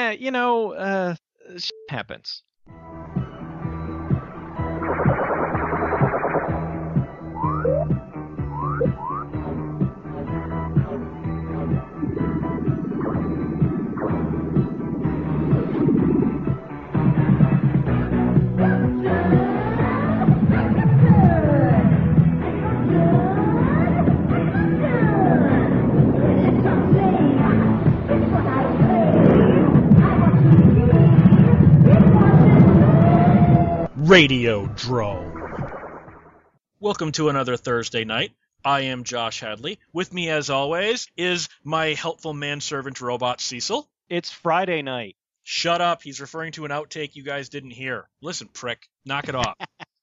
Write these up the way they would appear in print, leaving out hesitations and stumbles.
Yeah, shit happens. Radiodrome. Welcome to another Thursday night. I am Josh Hadley. With me, as always, is my helpful manservant robot, Cecil. It's Friday night. Shut up. He's referring to an outtake you guys didn't hear. Listen, prick. Knock it off.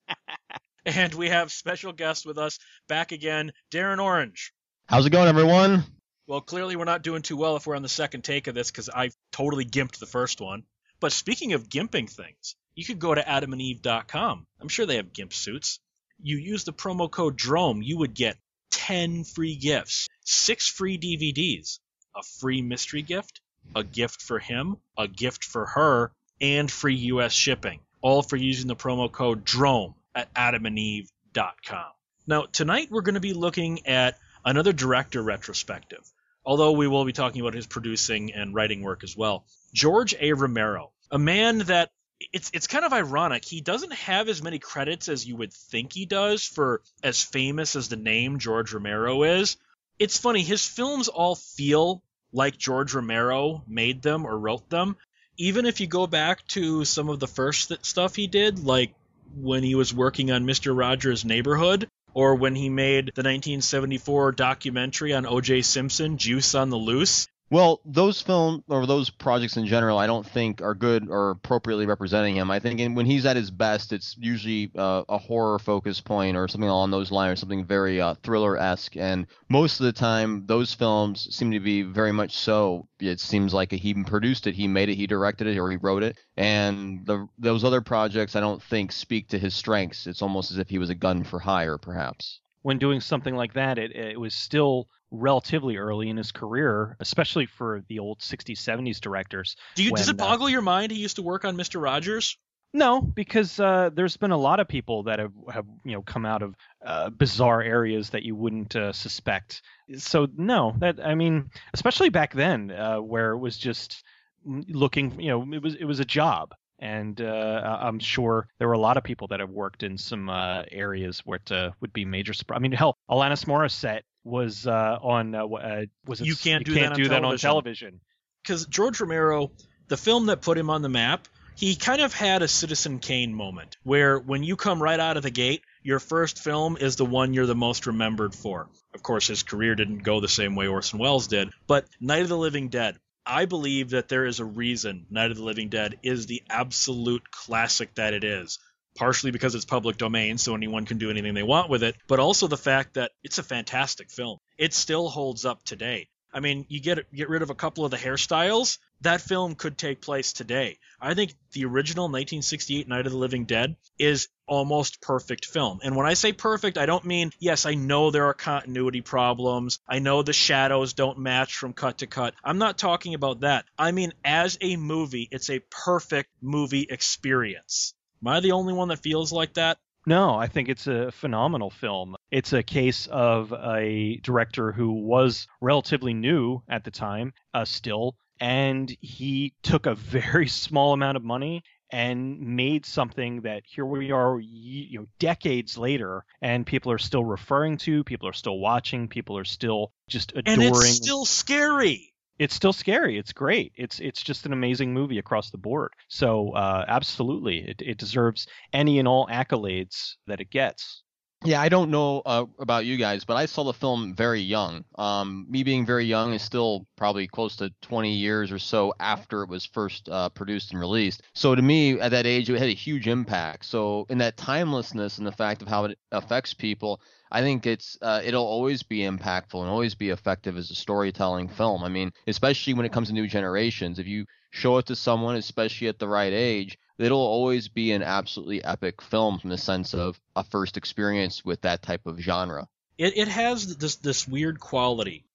And we have special guest with us back again, Darren Orange. How's it going, everyone? Well, clearly we're not doing too well if we're on the second take of this because I totally gimped the first one. But speaking of gimping things, you could go to adamandeve.com. I'm sure they have GIMP suits. You use the promo code DROME, you would get 10 free gifts, 6 free DVDs, a free mystery gift, a gift for him, a gift for her, and free U.S. shipping, all for using the promo code DROME at adamandeve.com. Now, tonight we're going to be looking at another director retrospective, although we will be talking about his producing and writing work as well. George A. Romero, a man that it's kind of ironic. He doesn't have as many credits as you would think he does for as famous as the name George Romero is. It's funny, his films all feel like George Romero made them or wrote them. Even if you go back to some of the first stuff he did, like when he was working on Mr. Rogers' Neighborhood, or when he made the 1974 documentary on O.J. Simpson, Juice on the Loose. Well, those films or those projects in general, I don't think are good or appropriately representing him. I think when he's at his best, it's usually a horror focus point or something along those lines, something very thriller-esque. And most of the time, those films seem to be very much so. It seems like he produced it, he made it, he directed it, or he wrote it. And those other projects, I don't think, speak to his strengths. It's almost as if he was a gun for hire, perhaps. When doing something like that, it was still relatively early in his career, especially for the old 60s, 70s directors. Does it boggle your mind he used to work on Mr. Rogers? No, because there's been a lot of people that have come out of bizarre areas that you wouldn't suspect. So no, especially back then, where it was just looking, it was a job. And I'm sure there were a lot of people that have worked in some areas where it would be major surprise. I mean, hell, Alanis Morissette was on You Can't Do That on Television. Because George Romero, the film that put him on the map, he kind of had a Citizen Kane moment where when you come right out of the gate, your first film is the one you're the most remembered for. Of course, his career didn't go the same way Orson Welles did, but Night of the Living Dead. I believe that there is a reason Night of the Living Dead is the absolute classic that it is. Partially because it's public domain, so anyone can do anything they want with it, but also the fact that it's a fantastic film. It still holds up today. I mean, you get rid of a couple of the hairstyles, that film could take place today. I think the original 1968 Night of the Living Dead is almost perfect film. And when I say perfect, I don't mean, yes, I know there are continuity problems. I know the shadows don't match from cut to cut. I'm not talking about that. I mean, as a movie, it's a perfect movie experience. Am I the only one that feels like that? No, I think it's a phenomenal film. It's a case of a director who was relatively new at the time, still, and he took a very small amount of money and made something that here we are, decades later, and people are still referring to, people are still watching, people are still just adoring. And it's still scary. It's still scary. It's great. It's just an amazing movie across the board. So absolutely, it deserves any and all accolades that it gets. Yeah, I don't know about you guys, but I saw the film very young. Me being very young is still probably close to 20 years or so after it was first produced and released. So to me, at that age, it had a huge impact. So in that timelessness and the fact of how it affects people, I think it'll always be impactful and always be effective as a storytelling film. I mean, especially when it comes to new generations. If you show it to someone, especially at the right age, it'll always be an absolutely epic film from the sense of a first experience with that type of genre. It has this weird quality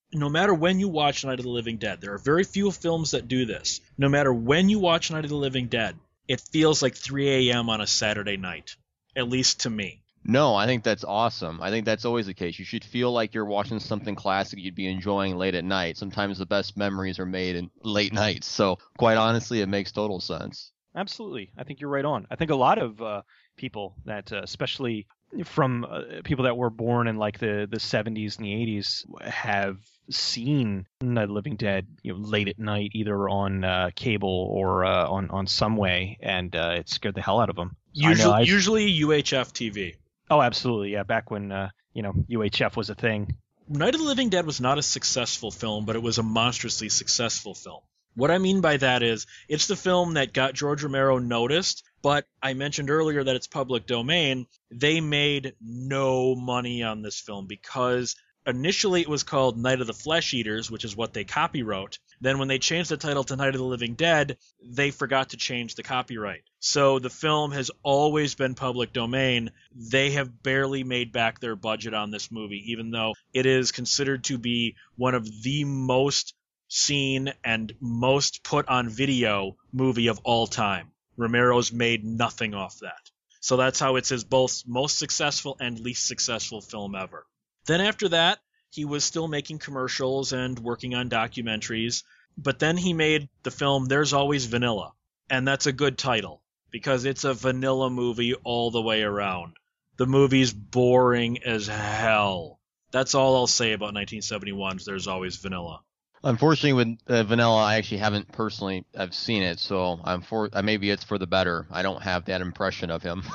no matter when you watch Night of the Living Dead, there are very few films that do this. No matter when you watch Night of the Living Dead, it feels like 3 a.m. on a Saturday night, at least to me. No, I think that's awesome. I think that's always the case. You should feel like you're watching something classic you'd be enjoying late at night. Sometimes the best memories are made in late nights. So quite honestly, it makes total sense. Absolutely. I think you're right on. I think a lot of people that, especially from people that were born in like the 70s and the 80s, have seen Night of the Living Dead, late at night, either on cable or on some way, and it scared the hell out of them. Usually UHF TV. Oh, absolutely. Yeah, back when UHF was a thing. Night of the Living Dead was not a successful film, but it was a monstrously successful film. What I mean by that is, it's the film that got George Romero noticed, but I mentioned earlier that it's public domain. They made no money on this film because initially it was called Night of the Flesh Eaters, which is what they copywrote. Then when they changed the title to Night of the Living Dead, they forgot to change the copyright. So the film has always been public domain. They have barely made back their budget on this movie, even though it is considered to be one of the most seen and most put on video movie of all time. Romero's made nothing off that. So that's how it's his both most successful and least successful film ever. Then after that, he was still making commercials and working on documentaries, but then he made the film There's Always Vanilla, and that's a good title because it's a vanilla movie all the way around. The movie's boring as hell. That's all I'll say about 1971's There's Always Vanilla. Unfortunately, with Vanilla, I actually haven't personally. I've seen it, so maybe it's for the better. I don't have that impression of him.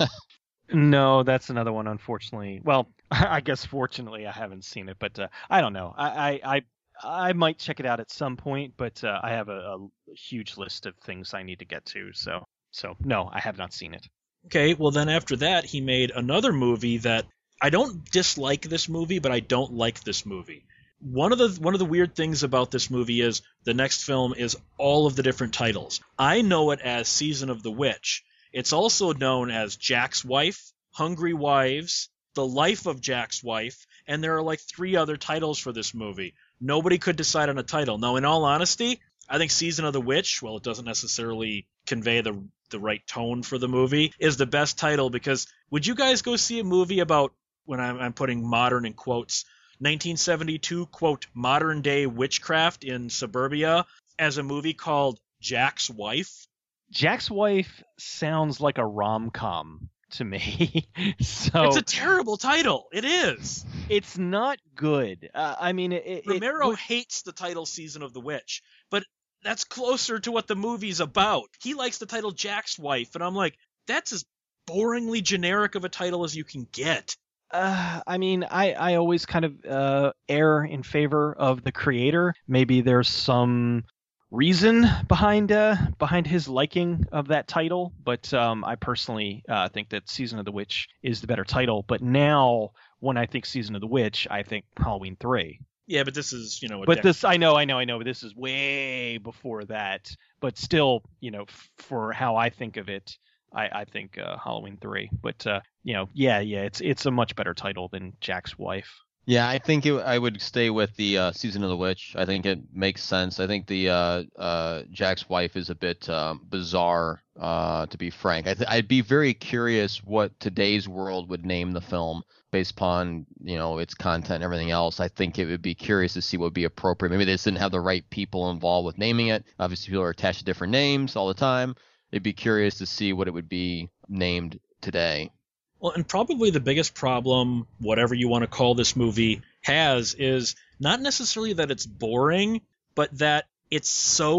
No, that's another one, unfortunately. Well, I guess fortunately I haven't seen it, but I don't know. I might check it out at some point, but I have a huge list of things I need to get to. So no, I have not seen it. Okay, well then after that he made another movie that I don't dislike this movie, but I don't like this movie. One of the weird things about this movie is the next film is all of the different titles. I know it as Season of the Witch. It's also known as Jack's Wife, Hungry Wives, The Life of Jack's Wife, and there are like 3 other titles for this movie. Nobody could decide on a title. Now, in all honesty, I think Season of the Witch, well, it doesn't necessarily convey the right tone for the movie, is the best title because would you guys go see a movie about, when I'm putting modern in quotes, 1972, quote, modern-day witchcraft in suburbia as a movie called Jack's Wife? Jack's Wife sounds like a rom-com to me. So it's a terrible title. It is. It's not good. I mean, Romero hates the title Season of the Witch, but that's closer to what the movie's about. He likes the title Jack's Wife, and I'm like, that's as boringly generic of a title as you can get. I mean, I always kind of err in favor of the creator. Maybe there's some reason behind his liking of that title, but I personally think that Season of the Witch is the better title. But now, when I think Season of the Witch, I think Halloween 3. Yeah, but this is, I know, but this is way before that. But still, for how I think of it, I think Halloween 3. But it's a much better title than Jack's Wife. Yeah, I think I would stay with the Season of the Witch. I think it makes sense. I think the Jack's Wife is a bit bizarre, to be frank. I'd be very curious what today's world would name the film based upon its content and everything else. I think it would be curious to see what would be appropriate. Maybe they just didn't have the right people involved with naming it. Obviously, people are attached to different names all the time. It'd be curious to see what it would be named today. Well, and probably the biggest problem, whatever you want to call this movie, has is not necessarily that it's boring, but that it's so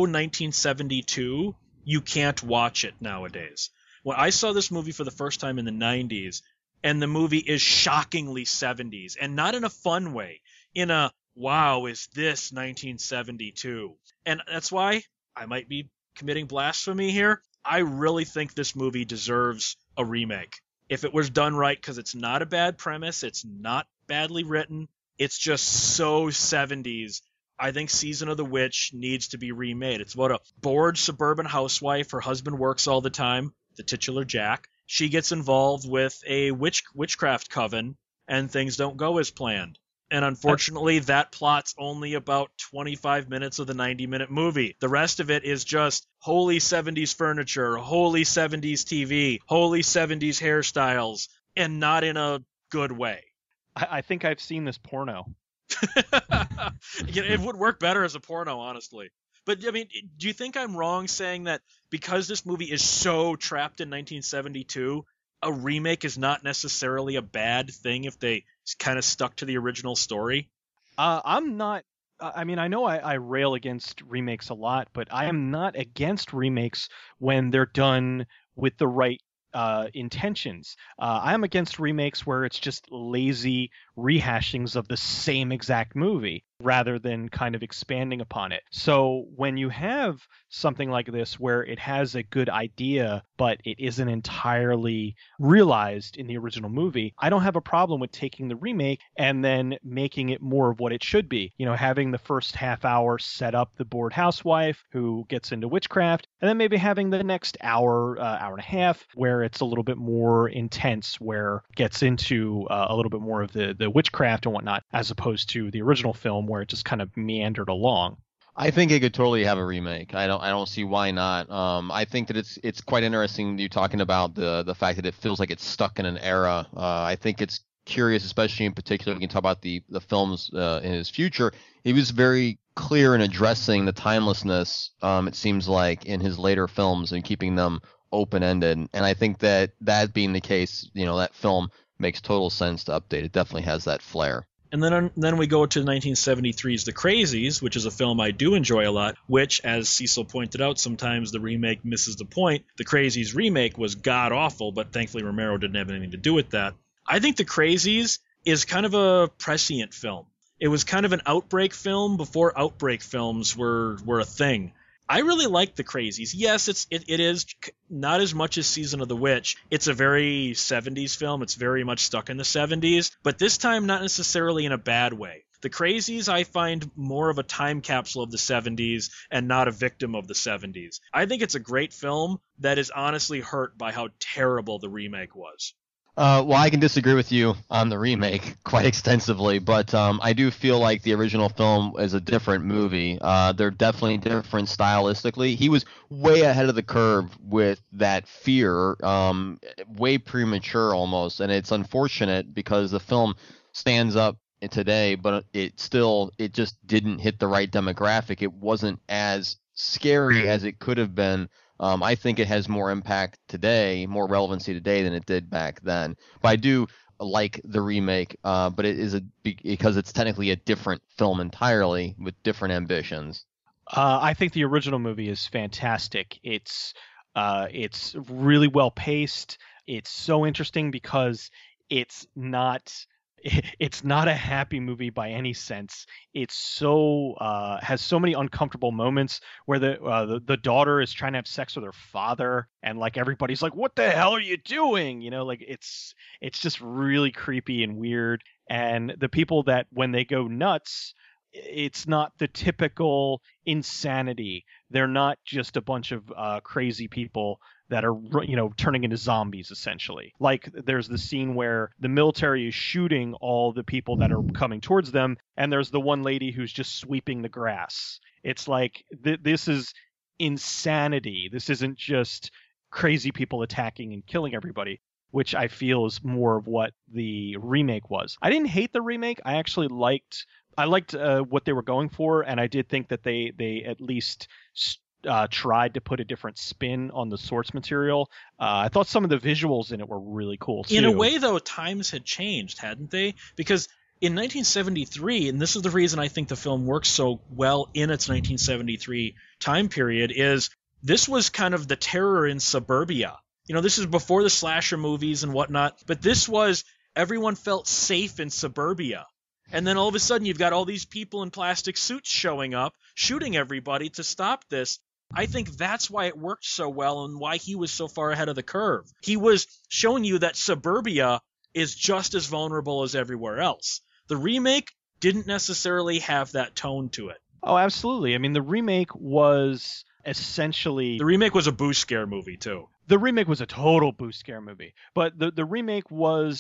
1972, you can't watch it nowadays. When I saw this movie for the first time in the 90s, and the movie is shockingly 70s, and not in a fun way, in a, wow, is this 1972? And that's why I might be committing blasphemy here. I really think this movie deserves a remake. If it was done right, because it's not a bad premise, it's not badly written, it's just so 70s. I think Season of the Witch needs to be remade. It's about a bored suburban housewife. Her husband works all the time, the titular Jack. She gets involved with a witchcraft coven, and things don't go as planned. And unfortunately, that plot's only about 25 minutes of the 90-minute movie. The rest of it is just holy 70s furniture, holy 70s TV, holy 70s hairstyles, and not in a good way. I think I've seen this porno. It would work better as a porno, honestly. But, I mean, do you think I'm wrong saying that because this movie is so trapped in 1972, a remake is not necessarily a bad thing if they kind of stuck to the original story? I'm not. I mean, I know I rail against remakes a lot, but I am not against remakes when they're done with the right intentions. I am against remakes where it's just lazy rehashings of the same exact movie rather than kind of expanding upon it. So when you have something like this where it has a good idea but it isn't entirely realized in the original movie, I don't have a problem with taking the remake and then making it more of what it should be. You know, having the first half hour set up the bored housewife who gets into witchcraft, and then maybe having the next hour, hour and a half where it's a little bit more intense, where it gets into a little bit more of the witchcraft and whatnot, as opposed to the original film where it just kind of meandered along. I think it could totally have a remake. I don't see why not. I think that it's quite interesting you talking about the fact that it feels like it's stuck in an era. I think it's curious, especially in particular, we can talk about the films in his future. He was very clear in addressing the timelessness, it seems like, in his later films and keeping them open-ended. And I think that being the case, that film makes total sense to update. It definitely has that flair. And then we go to 1973's The Crazies, which is a film I do enjoy a lot, which, as Cecil pointed out, sometimes the remake misses the point. The Crazies remake was god-awful, but thankfully Romero didn't have anything to do with that. I think The Crazies is kind of a prescient film. It was kind of an outbreak film before outbreak films were a thing. I really like The Crazies. Yes, it is not as much as Season of the Witch. It's a very 70s film. It's very much stuck in the 70s, but this time not necessarily in a bad way. The Crazies I find more of a time capsule of the 70s and not a victim of the 70s. I think it's a great film that is honestly hurt by how terrible the remake was. Well, I can disagree with you on the remake quite extensively, but I do feel like the original film is a different movie. They're definitely different stylistically. He was way ahead of the curve with that fear, way premature almost, and it's unfortunate because the film stands up today, but it just didn't hit the right demographic. It wasn't as scary as it could have been. I think it has more impact today, more relevancy today than it did back then. But I do like the remake, but it is because it's technically a different film entirely with different ambitions. I think the original movie is fantastic. It's really well paced. It's so interesting because it's not a happy movie by any sense. It's so has so many uncomfortable moments where the daughter is trying to have sex with her father, and like everybody's like, "What the hell are you doing?" Like it's just really creepy and weird. And the people that when they go nuts, it's not the typical insanity. They're not just a bunch of crazy people that are, turning into zombies, essentially. Like, there's the scene where the military is shooting all the people that are coming towards them, and there's the one lady who's just sweeping the grass. It's like, this is insanity. This isn't just crazy people attacking and killing everybody, which I feel is more of what the remake was. I didn't hate the remake. I actually liked what they were going for, and I did think that they at least tried to put a different spin on the source material. I thought some of the visuals in it were really cool too. In a way, though, times had changed, hadn't they? Because in 1973, and this is the reason I think the film works so well in its 1973 time period, is this was kind of the terror in suburbia. This is before the slasher movies and whatnot, but this was everyone felt safe in suburbia. And then all of a sudden you've got all these people in plastic suits showing up, shooting everybody to stop this. I think that's why it worked so well and why he was so far ahead of the curve. He was showing you that suburbia is just as vulnerable as everywhere else. The remake didn't necessarily have that tone to it. Oh, absolutely. I mean, the remake was essentially... The remake was a boo scare movie, too. The remake was a total boo scare movie. But the remake was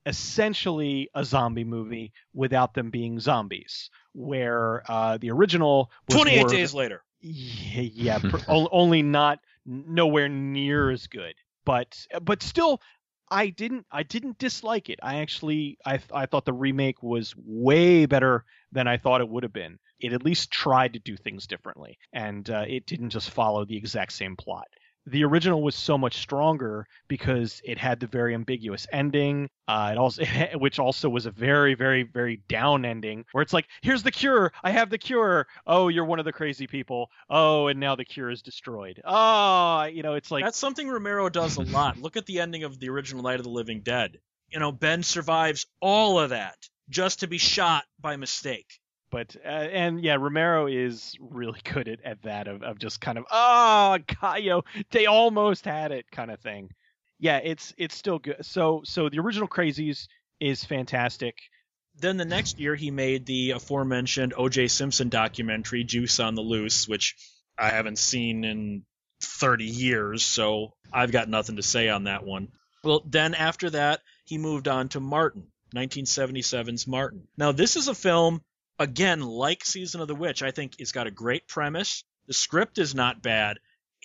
essentially a zombie movie without them being zombies, where the original was 28 days later. Yeah, only not nowhere near as good, but still, I didn't dislike it. I thought the remake was way better than I thought it would have been. It at least tried to do things differently, and it didn't just follow the exact same plot. The original was so much stronger because it had the very ambiguous ending. Which also was a very, very, very down ending, where it's like, here's the cure. I have the cure. Oh, you're one of the crazy people. Oh, and now the cure is destroyed. Oh, it's like that's something Romero does a lot. Look at the ending of the original Night of the Living Dead. Ben survives all of that just to be shot by mistake. But Romero is really good at that of just kind of God, they almost had it kind of thing. Yeah, it's still good. So the original Crazies is fantastic. Then the next year he made the aforementioned O.J. Simpson documentary Juice on the Loose, which I haven't seen in 30 years, so I've got nothing to say on that one. Well, then after that he moved on to Martin, 1977's Martin. Now this is a film, again, like Season of the Witch, I think it's got a great premise. The script is not bad.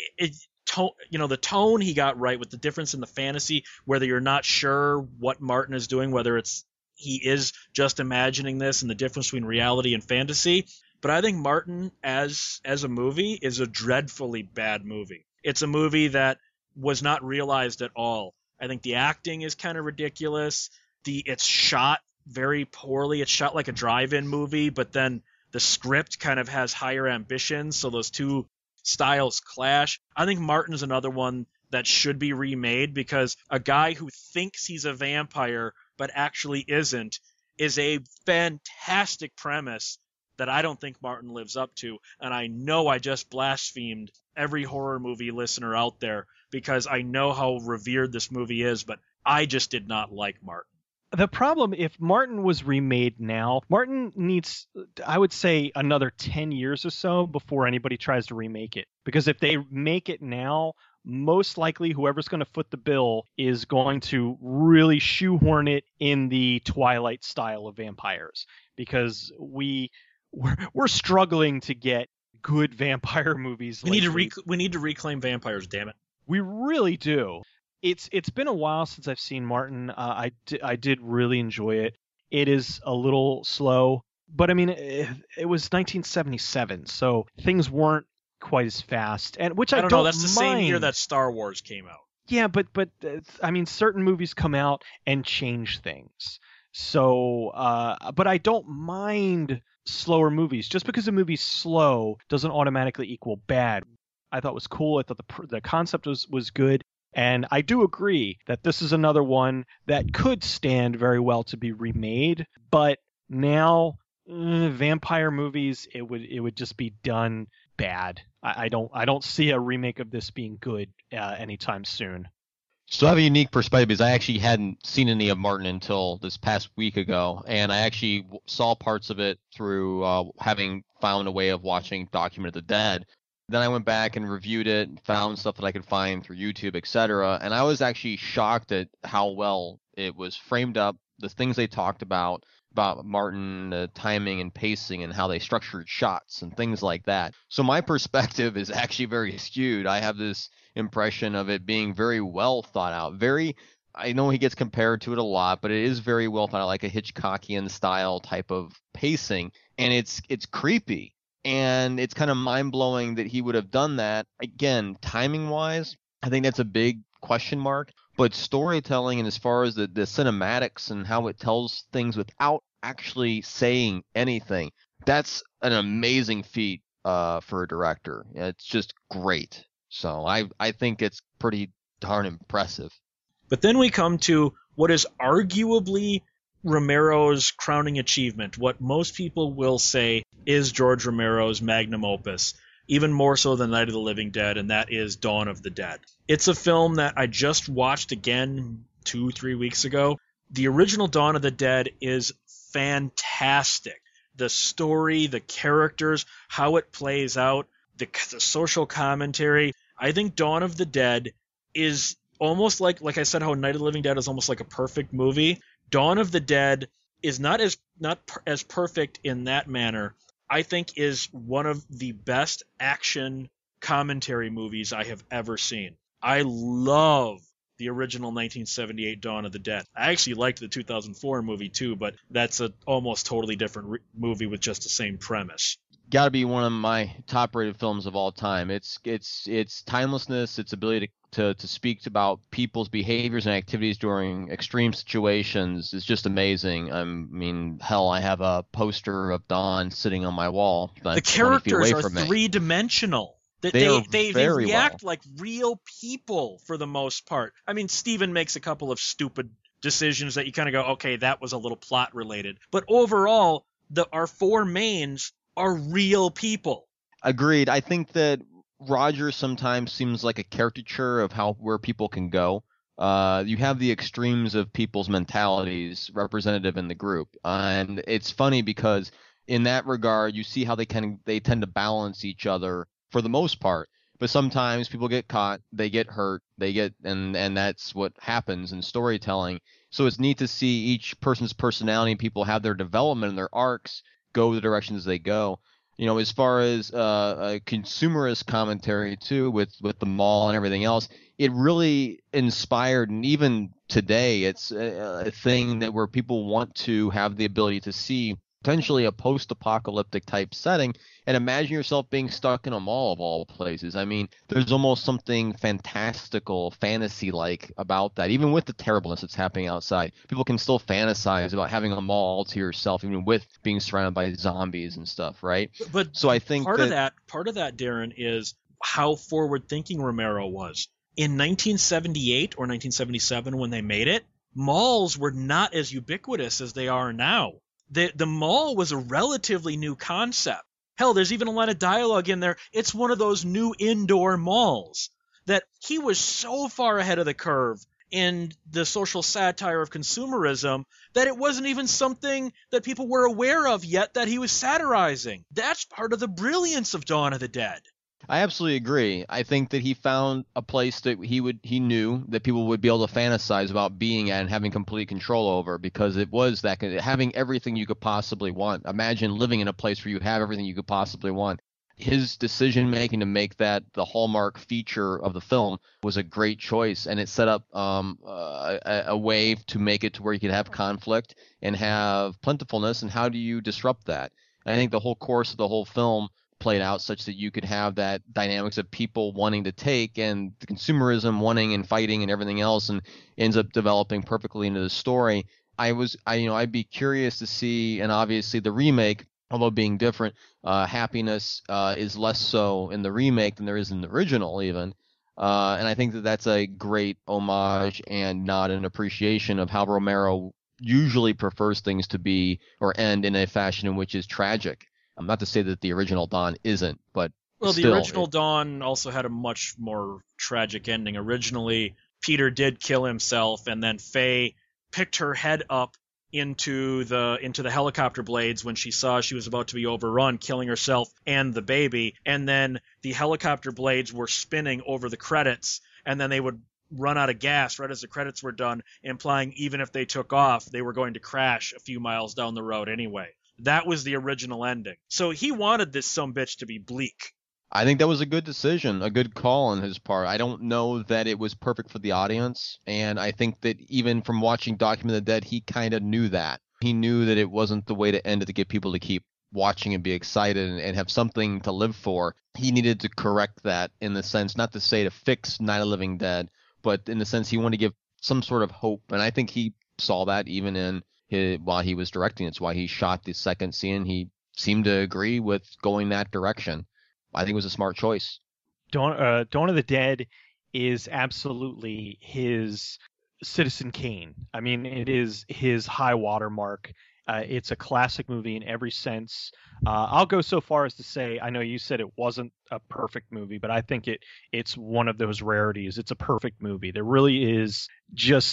The tone he got right with the difference in the fantasy, whether you're not sure what Martin is doing, whether he is just imagining this, and the difference between reality and fantasy. But I think Martin as a movie is a dreadfully bad movie. It's a movie that was not realized at all. I think the acting is kind of ridiculous. It's shot very poorly. It's shot like a drive-in movie, but then the script kind of has higher ambitions, so those two styles clash. I think Martin's another one that should be remade, because a guy who thinks he's a vampire but actually isn't is a fantastic premise that I don't think Martin lives up to. And I know I just blasphemed every horror movie listener out there, because I know how revered this movie is, but I just did not like Martin. The problem, if Martin was remade now, Martin needs, I would say, another 10 years or so before anybody tries to remake it. Because if they make it now, most likely whoever's going to foot the bill is going to really shoehorn it in the Twilight style of vampires. Because we're struggling to get good vampire movies. We need to reclaim vampires, damn it. We really do. It's been a while since I've seen Martin. I did really enjoy it. It is a little slow, but I mean, it was 1977, so things weren't quite as fast. And which I don't know. That's the mind. Same year that Star Wars came out. Yeah, but I mean, certain movies come out and change things. So, but I don't mind slower movies. Just because a movie's slow doesn't automatically equal bad. I thought it was cool. I thought the concept was good. And I do agree that this is another one that could stand very well to be remade, but now vampire movies, it would just be done bad. I don't see a remake of this being good anytime soon. So I have a unique perspective, because I actually hadn't seen any of Martin until this past week ago, and I actually saw parts of it through having found a way of watching Document of the Dead. Then I went back and reviewed it and found stuff that I could find through YouTube, etc. And I was actually shocked at how well it was framed up, the things they talked about Martin, the timing and pacing and how they structured shots and things like that. So my perspective is actually very skewed. I have this impression of it being very well thought out. I know he gets compared to it a lot, but it is very well thought out, like a Hitchcockian style type of pacing. And it's creepy. And it's kind of mind-blowing that he would have done that. Again, timing-wise, I think that's a big question mark. But storytelling, and as far as the cinematics and how it tells things without actually saying anything, that's an amazing feat for a director. It's just great. So I think it's pretty darn impressive. But then we come to what is arguably Romero's crowning achievement, what most people will say is George Romero's magnum opus, even more so than Night of the Living Dead, and that is Dawn of the Dead. It's a film that I just watched again 2-3 weeks ago. The original Dawn of the Dead is fantastic. The story, the characters, how it plays out, the social commentary. I think Dawn of the Dead is almost like I said, how Night of the Living Dead is almost like a perfect movie. Dawn of the Dead is not as perfect in that manner. I think is one of the best action commentary movies I have ever seen. I love the original 1978 Dawn of the Dead. I actually liked the 2004 movie too, but that's a almost totally different movie with just the same premise. Got to be one of my top-rated films of all time. It's timelessness, its ability to speak about people's behaviors and activities during extreme situations is just amazing. I mean, hell, I have a poster of Dawn sitting on my wall. The characters are three-dimensional. They react like real people for the most part. I mean, Steven makes a couple of stupid decisions that you kind of go, okay, that was a little plot related. But overall, our four mains are real people. Agreed. I think that Roger sometimes seems like a caricature of where people can go. You have the extremes of people's mentalities representative in the group, and it's funny because in that regard, you see how they tend to balance each other for the most part. But sometimes people get caught, they get hurt, and that's what happens in storytelling. So it's neat to see each person's personality and people have their development and their arcs go the directions they go. You know, as far as a consumerist commentary too, with the mall and everything else, it really inspired, and even today, it's a thing that where people want to have the ability to see potentially a post-apocalyptic type setting and imagine yourself being stuck in a mall of all places. I mean, there's almost something fantastical, fantasy-like about that. Even with the terribleness that's happening outside, people can still fantasize about having a mall all to yourself, even with being surrounded by zombies and stuff, right? But so I think part of that, Darren, is how forward-thinking Romero was. In 1978 or 1977, when they made it, malls were not as ubiquitous as they are now. The mall was a relatively new concept. Hell, there's even a line of dialogue in there. It's one of those new indoor malls that he was so far ahead of the curve in the social satire of consumerism that it wasn't even something that people were aware of yet that he was satirizing. That's part of the brilliance of Dawn of the Dead. I absolutely agree. I think that he found a place that he knew that people would be able to fantasize about being at and having complete control over, because it was that having everything you could possibly want. Imagine living in a place where you have everything you could possibly want. His decision making to make that the hallmark feature of the film was a great choice, and it set up a way to make it to where you could have conflict and have plentifulness. And how do you disrupt that? And I think the whole course of the whole film played out such that you could have that dynamics of people wanting to take and the consumerism wanting and fighting and everything else, and ends up developing perfectly into the story. I'd be curious to see, and obviously the remake, although being different, happiness is less so in the remake than there is in the original even. And I think that that's a great homage and not an appreciation of how Romero usually prefers things to be or end in a fashion in which is tragic. Not to say that the original Dawn isn't, but the original Dawn also had a much more tragic ending. Originally, Peter did kill himself, and then Faye picked her head up into the helicopter blades when she saw she was about to be overrun, killing herself and the baby. And then the helicopter blades were spinning over the credits, and then they would run out of gas right as the credits were done, implying even if they took off, they were going to crash a few miles down the road anyway. That was the original ending. So he wanted this sumbitch to be bleak. I think that was a good decision, a good call on his part. I don't know that it was perfect for the audience, and I think that even from watching Document of the Dead, he kind of knew that. He knew that it wasn't the way to end it to get people to keep watching and be excited and have something to live for. He needed to correct that in the sense, not to say to fix Night of the Living Dead, but in the sense he wanted to give some sort of hope, and I think he saw that even in while he was directing. It's why he shot the second scene. He seemed to agree with going that direction. I think it was a smart choice. Dawn of the Dead is absolutely his Citizen Kane. I mean, it is his high watermark. It's a classic movie in every sense. I'll go so far as to say, I know you said it wasn't a perfect movie, but I think it's one of those rarities. It's a perfect movie. There really is just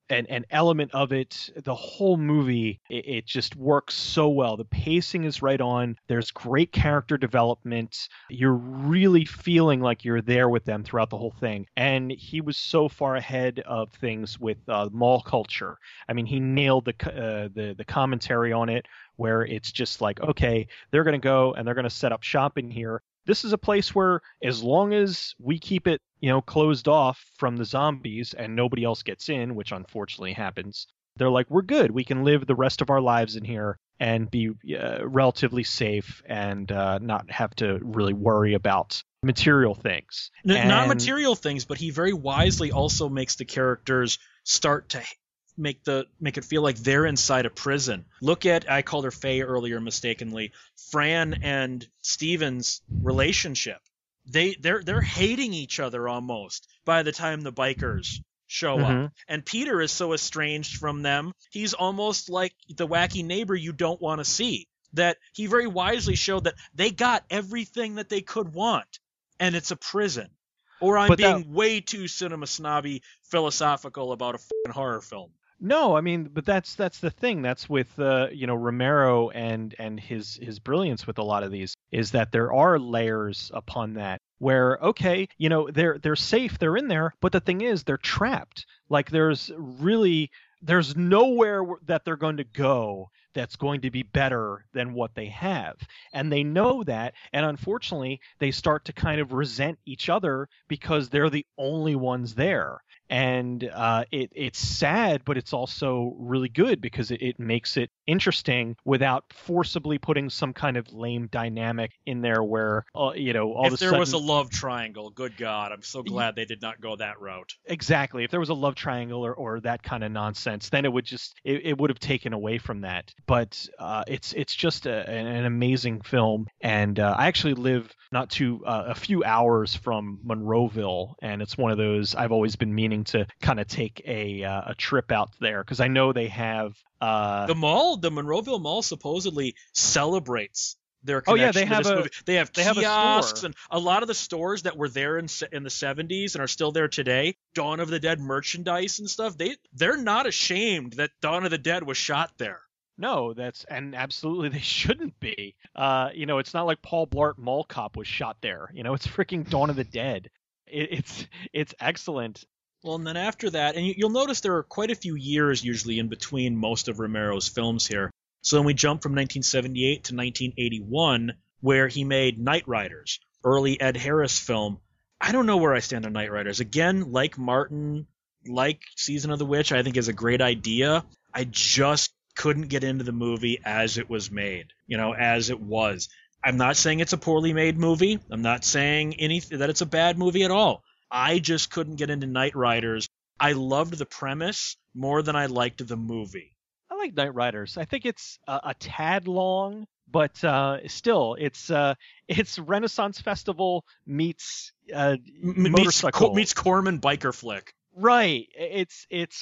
an element of it. The whole movie, it just works so well. The pacing is right on. There's great character development. You're really feeling like you're there with them throughout the whole thing. And he was so far ahead of things with mall culture. I mean, he nailed the commentary on it, where it's just like, okay, they're going to go and they're going to set up shop in here. This is a place where, as long as we keep it, closed off from the zombies and nobody else gets in, which unfortunately happens, they're like, we're good. We can live the rest of our lives in here and be relatively safe and not have to really worry about material things. Not material things, but he very wisely also makes the characters start to make it feel like they're inside a prison. Look at, I called her Faye earlier mistakenly, Fran and Steven's relationship. They're hating each other almost by the time the bikers show up. And Peter is so estranged from them, he's almost like the wacky neighbor you don't want to see. That he very wisely showed that they got everything that they could want, and it's a prison. Or I'm being way too cinema snobby philosophical about a fucking horror film. No, I mean, but that's the thing. That's with Romero and his brilliance with a lot of these, is that there are layers upon that where, okay, they're safe, they're in there, but the thing is, they're trapped. Like there's nowhere that they're going to go that's going to be better than what they have. And they know that, and unfortunately, they start to kind of resent each other because they're the only ones there. And it's sad, but it's also really good because it makes it interesting without forcibly putting some kind of lame dynamic in there where, all of a sudden... If there was a love triangle, good God, I'm so glad they did not go that route. Exactly. If there was a love triangle or that kind of nonsense, then it would just it would have taken away from that. But it's just an amazing film. And I actually live not too a few hours from Monroeville, and it's one of those I've always been meaning to kind of take a trip out there, because I know they have the Monroeville Mall supposedly celebrates their connection to this movie. They have kiosks, and a lot of the stores that were there in the 70s and are still there today, Dawn of the Dead merchandise and stuff, they're not ashamed that Dawn of the Dead was shot there. No, and absolutely they shouldn't be. It's not like Paul Blart Mall Cop was shot there. It's freaking Dawn of the Dead. It's excellent. Well, and then after that, and you'll notice there are quite a few years usually in between most of Romero's films here. So then we jump from 1978 to 1981, where he made Night Riders, early Ed Harris film. I don't know where I stand on Night Riders. Again, like Martin, like Season of the Witch, I think is a great idea. I just couldn't get into the movie as it was made, as it was. I'm not saying it's a poorly made movie. I'm not saying that it's a bad movie at all. I just couldn't get into Night Riders. I loved the premise more than I liked the movie. I like Night Riders. I think it's a tad long, but still, it's Renaissance Festival meets motorcycle meets Corman biker flick. Right. It's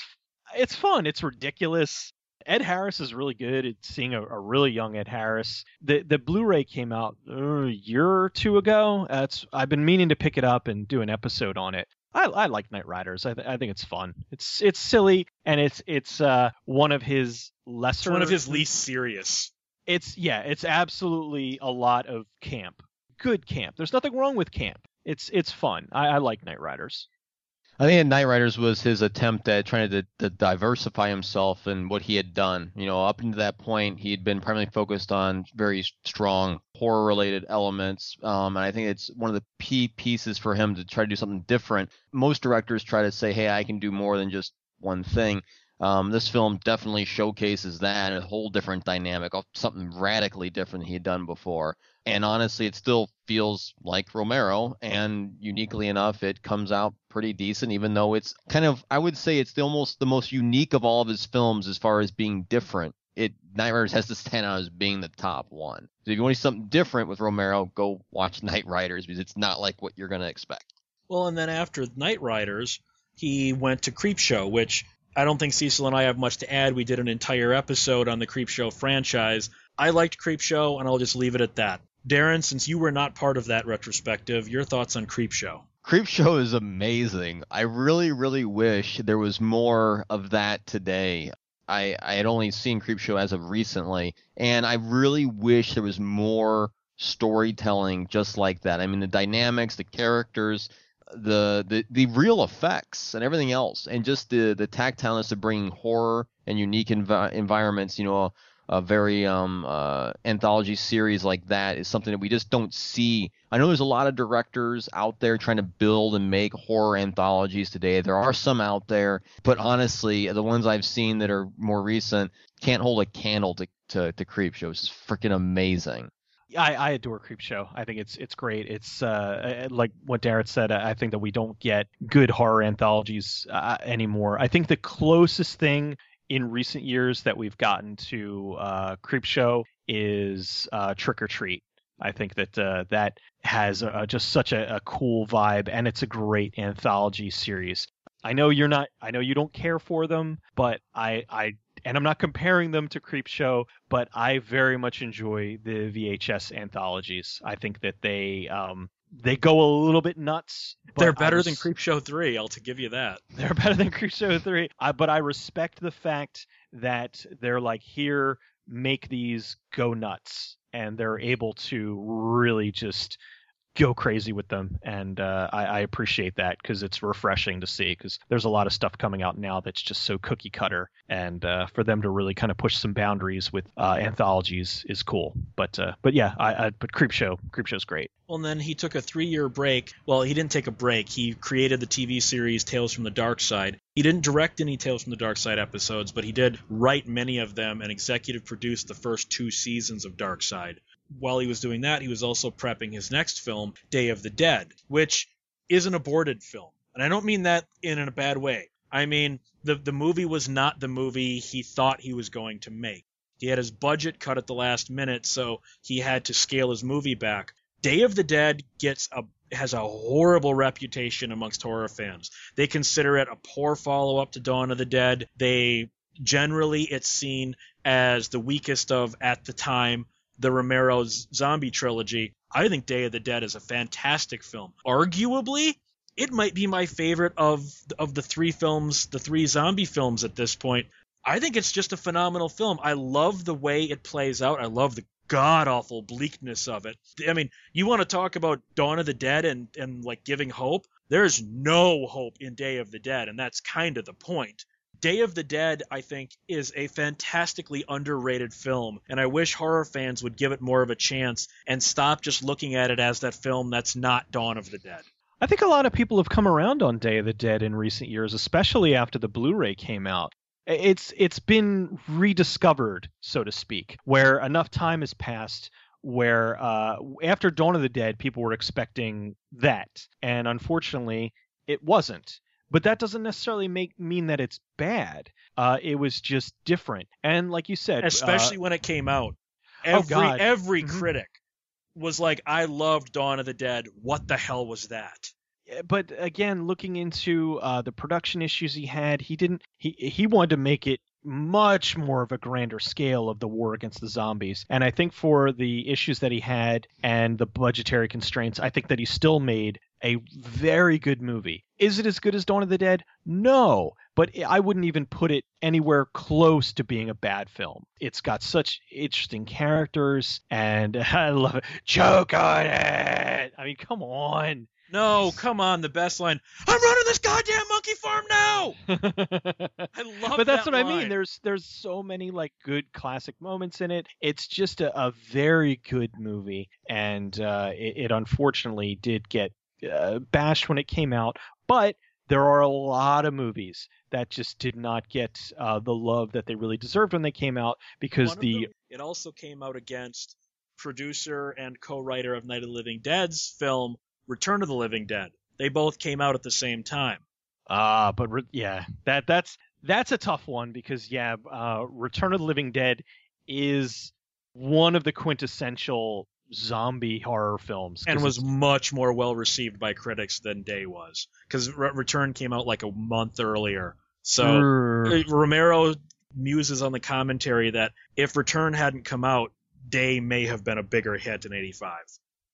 fun. It's ridiculous. Ed Harris is really good at seeing a really young Ed Harris. The Blu-ray came out a year or two ago. I've been meaning to pick it up and do an episode on it. I like Night Riders. I think it's fun. It's silly, and it's one of his lesser. It's one of his least serious. It's absolutely a lot of camp. Good camp. There's nothing wrong with camp. It's fun. I like Night Riders. I think Night Riders was his attempt at trying to diversify himself and what he had done. Up until that point, he had been primarily focused on very strong horror-related elements, and I think it's one of the key pieces for him to try to do something different. Most directors try to say, hey, I can do more than just one thing. This film definitely showcases that, a whole different dynamic, something radically different than he had done before. And honestly, it still feels like Romero, and uniquely enough, it comes out pretty decent, even though it's kind of, I would say it's almost the most unique of all of his films as far as being different. Night Riders has to stand out as being the top one. So if you want to see something different with Romero, go watch Night Riders, because it's not like what you're going to expect. Well, and then after Night Riders, he went to Creepshow, which I don't think Cecil and I have much to add. We did an entire episode on the Creepshow franchise. I liked Creepshow, and I'll just leave it at that. Darren, since you were not part of that retrospective, your thoughts on Creepshow? Creepshow is amazing. I really, really wish there was more of that today. I had only seen Creepshow as of recently, and I really wish there was more storytelling just like that. I mean, the dynamics, the characters, the real effects, and everything else, and just the tactileness of bringing horror and unique environments. A very anthology series like that is something that we just don't see. I know there's a lot of directors out there trying to build and make horror anthologies today. There are some out there, but honestly, the ones I've seen that are more recent can't hold a candle to Creepshow. It's just freaking amazing. I adore Creepshow. I think it's great. It's like what Darrett said. I think that we don't get good horror anthologies anymore. I think the closest thing in recent years that we've gotten to Creepshow is Trick or Treat. I think that that has just such a cool vibe, and it's a great anthology series. I know you don't care for them, but and I'm not comparing them to Creepshow, but I very much enjoy the VHS anthologies. I think that they go a little bit nuts. They're better than Creepshow 3, I'll give you that. They're better than Creepshow 3, but I respect the fact that they're like, here, make these go nuts, and they're able to really just go crazy with them, and I appreciate that because it's refreshing to see, because there's a lot of stuff coming out now that's just so cookie cutter, and for them to really kind of push some boundaries with anthologies is cool. But yeah, but Creepshow's great. Well, and then he took a 3-year break. Well, he didn't take a break. He created the TV series Tales from the Dark Side. He didn't direct any Tales from the Dark Side episodes, but he did write many of them and executive produced the first 2 seasons of Dark Side. While he was doing that, he was also prepping his next film, Day of the Dead, which is an aborted film. And I don't mean that in a bad way. I mean, the movie was not the movie he thought he was going to make. He had his budget cut at the last minute, so he had to scale his movie back. Day of the Dead has a horrible reputation amongst horror fans. They consider it a poor follow-up to Dawn of the Dead. It's seen as the weakest of, at the time, the Romero's zombie trilogy. I think Day of the Dead is a fantastic film. Arguably, it might be my favorite of the 3 films, the 3 zombie films at this point. I think it's just a phenomenal film. I love the way it plays out. I love the god-awful bleakness of it. I mean, you want to talk about Dawn of the Dead and like giving hope? There's no hope in Day of the Dead, and that's kind of the point. Day of the Dead, I think, is a fantastically underrated film, and I wish horror fans would give it more of a chance and stop just looking at it as that film that's not Dawn of the Dead. I think a lot of people have come around on Day of the Dead in recent years, especially after the Blu-ray came out. It's been rediscovered, so to speak, where enough time has passed where after Dawn of the Dead, people were expecting that, and unfortunately, it wasn't. But that doesn't necessarily mean that it's bad. It was just different. And like you said... Especially when it came out. Every critic was like, I loved Dawn of the Dead. What the hell was that? But again, looking into the production issues he had, he wanted to make it much more of a grander scale of the war against the zombies. And I think for the issues that he had and the budgetary constraints, I think that he still made a very good movie. Is it as good as Dawn of the Dead? No, but I wouldn't even put it anywhere close to being a bad film. It's got such interesting characters, and I love it. Choke on it! I mean, come on. No, come on, the best line. I'm running this goddamn monkey farm now! I love But that's that what line. I mean. There's so many like good classic moments in it. It's just a very good movie, and it unfortunately did get bashed when it came out, but there are a lot of movies that just did not get the love that they really deserved when they came out, because it also came out against producer and co-writer of Night of the Living Dead's film Return of the Living Dead. They both came out at the same time. That's a tough one, because Return of the Living Dead is one of the quintessential zombie horror films, and was much more well received by critics than Day was, because Return came out like a month earlier. So Romero muses on the commentary that if Return hadn't come out, Day may have been a bigger hit in '85.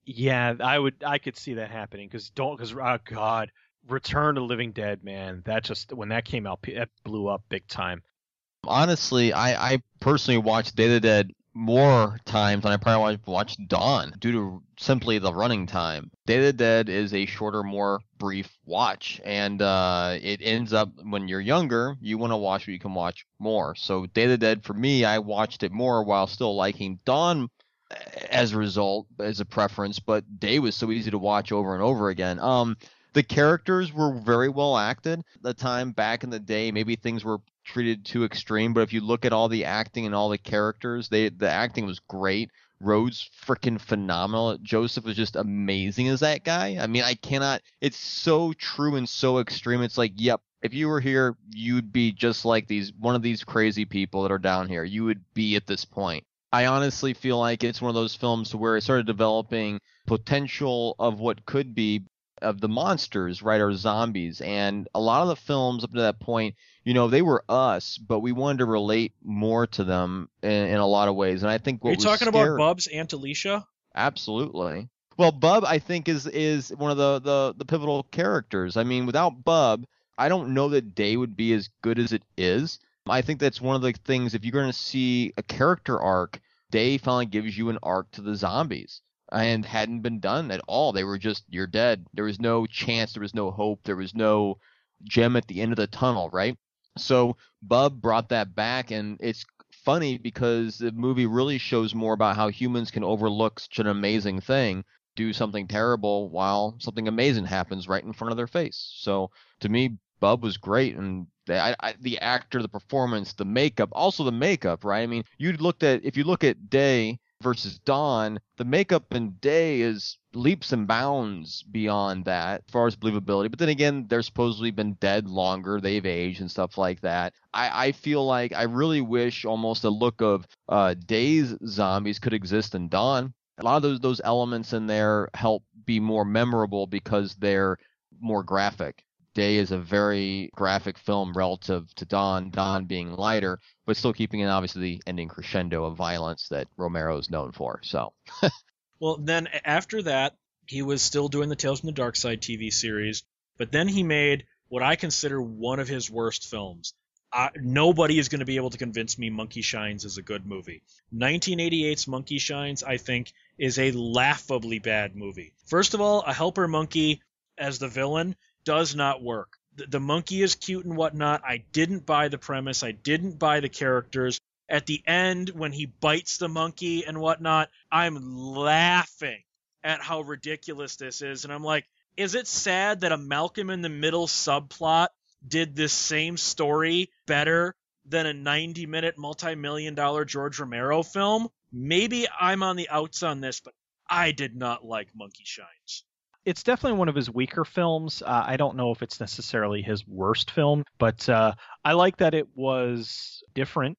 Yeah, I could see that happening because oh God, Return of the Living Dead, man, that just when that came out, that blew up big time. Honestly, I personally watched Day of the Dead more times than I probably watched Dawn due to simply the running time. Day of the Dead is a shorter, more brief watch, and it ends up when you're younger, you want to watch what you can watch more. So Day of the Dead, for me, I watched it more while still liking Dawn as a result, as a preference, but Day was so easy to watch over and over again. The characters were very well acted. The time back in the day, maybe things were treated too extreme, but if you look at all the acting and all the characters, the acting was great. Rhodes freaking phenomenal. Joseph was just amazing as that guy. I mean, I cannot. It's so true and so extreme. It's like, yep, if you were here, you'd be just like one of these crazy people that are down here. You would be at this point. I honestly feel like it's one of those films where it started developing potential of what could be of the monsters, right, or zombies. And a lot of the films up to that point, they were us, but we wanted to relate more to them in a lot of ways. And I think what Are you was talking scary, about Bub's Aunt Alicia? Absolutely. Well, Bub, I think is one of the pivotal characters. I mean, without Bub, I don't know that Day would be as good as it is. I think that's one of the things, if you're going to see a character arc, Day finally gives you an arc to the zombies and hadn't been done at all. They were just, you're dead. There was no chance. There was no hope. There was no gem at the end of the tunnel, right? So Bub brought that back, and it's funny because the movie really shows more about how humans can overlook such an amazing thing, do something terrible while something amazing happens right in front of their face. So to me, Bub was great, and the actor, the performance, the makeup, also the makeup, right? I mean, if you look at Day versus Dawn, the makeup in Day is leaps and bounds beyond that as far as believability. But then again, they're supposedly been dead longer, they've aged and stuff like that. I feel like I really wish almost a look of Day's zombies could exist in Dawn. A lot of those elements in there help be more memorable because they're more graphic. Day is a very graphic film relative to Dawn being lighter, but still keeping in obviously the ending crescendo of violence that Romero is known for. So, Well, then after that, he was still doing the Tales from the Dark Side TV series, but then he made what I consider one of his worst films. Nobody is going to be able to convince me Monkey Shines is a good movie. 1988's Monkey Shines, I think, is a laughably bad movie. First of all, a helper monkey as the villain does not work. The monkey is cute and whatnot. I didn't buy the premise. I didn't buy the characters. At the end, when he bites the monkey and whatnot, I'm laughing at how ridiculous this is. And I'm like, is it sad that a Malcolm in the Middle subplot did this same story better than a 90-minute, multi-million-dollar George Romero film? Maybe I'm on the outs on this, but I did not like Monkey Shines. It's definitely one of his weaker films. I don't know if it's necessarily his worst film, but I like that it was different.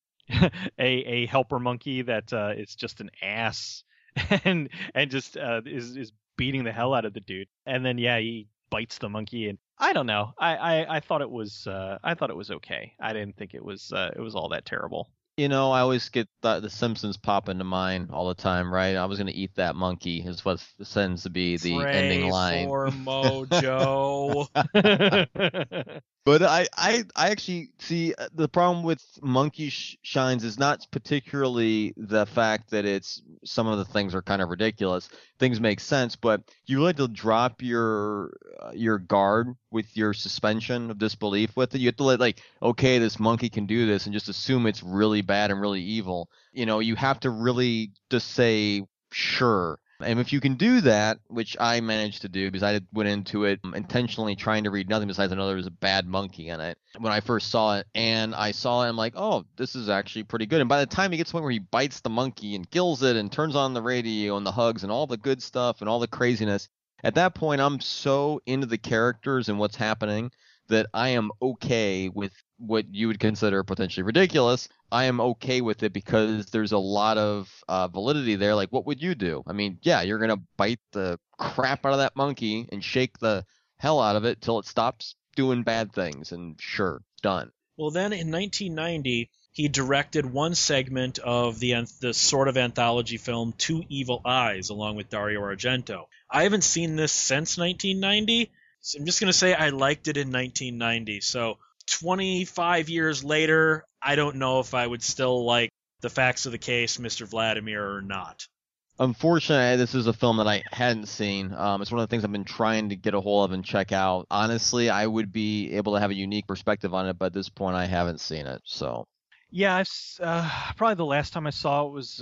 a helper monkey that is just an ass and just is beating the hell out of the dude, and then he bites the monkey, and I don't know. I thought it was okay. I didn't think it was all that terrible. I always get the Simpsons pop into mind all the time, right? I was going to eat that monkey is what tends to be the ending line. For Mojo. But I actually see the problem with Monkey Shines is not particularly the fact that it's some of the things are kind of ridiculous. Things make sense, but you really have to drop your guard with your suspension of disbelief with it. You have to let okay, this monkey can do this, and just assume it's really bad and really evil. You have to really just say sure. And if you can do that, which I managed to do because I went into it intentionally trying to read nothing besides I know there was a bad monkey in it when I first saw it, and I saw it, I'm like, oh, this is actually pretty good. And by the time he gets to the point where he bites the monkey and kills it and turns on the radio and the hugs and all the good stuff and all the craziness, at that point I'm so into the characters and what's happening that I am okay with what you would consider potentially ridiculous. I am okay with it because there's a lot of validity there. Like, what would you do? I mean, you're going to bite the crap out of that monkey and shake the hell out of it till it stops doing bad things, and sure, done. Well, then in 1990, he directed one segment of the sort of anthology film Two Evil Eyes, along with Dario Argento. I haven't seen this since 1990, so I'm just going to say I liked it in 1990. So 25 years later, I don't know if I would still like The Facts of the Case, Mr. Vladimir, or not. Unfortunately, this is a film that I hadn't seen. It's one of the things I've been trying to get a hold of and check out. Honestly, I would be able to have a unique perspective on it, but at this point, I haven't seen it. So, yeah, probably the last time I saw it was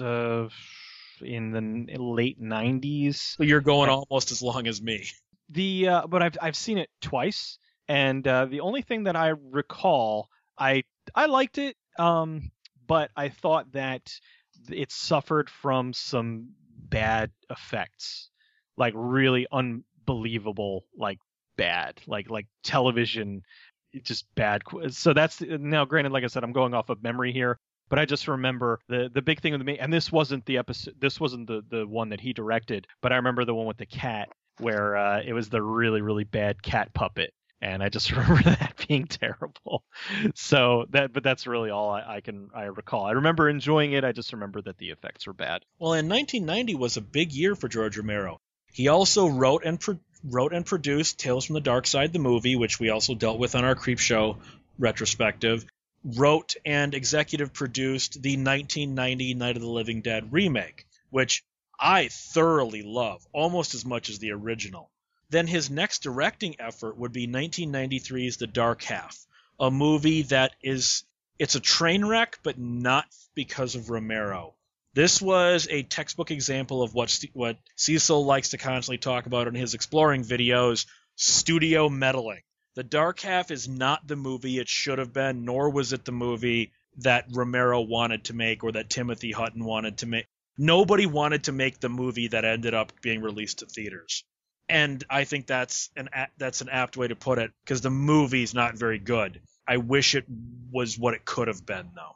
in the late 90s. So you're going almost as long as me. But I've seen it twice, and the only thing that I recall, I liked it, but I thought that it suffered from some bad effects, like really unbelievable, like bad, like television, just bad. So that's now, granted, like I said, I'm going off of memory here, but I just remember the big thing with me, and this wasn't the episode, this wasn't the one that he directed, but I remember the one with the cat where it was the really, really bad cat puppet. And I just remember that being terrible. So but that's really all I recall. I remember enjoying it. I just remember that the effects were bad. Well, and 1990 was a big year for George Romero. He also wrote and produced Tales from the Dark Side, the movie, which we also dealt with on our Creepshow retrospective. Wrote and executive produced the 1990 Night of the Living Dead remake, which I thoroughly love, almost as much as the original. Then his next directing effort would be 1993's The Dark Half, a movie that it's a train wreck, but not because of Romero. This was a textbook example of what Cecil likes to constantly talk about in his exploring videos, studio meddling. The Dark Half is not the movie it should have been, nor was it the movie that Romero wanted to make or that Timothy Hutton wanted to make. Nobody wanted to make the movie that ended up being released to theaters. And I think that's an apt way to put it, because the movie's not very good. I wish it was what it could have been, though.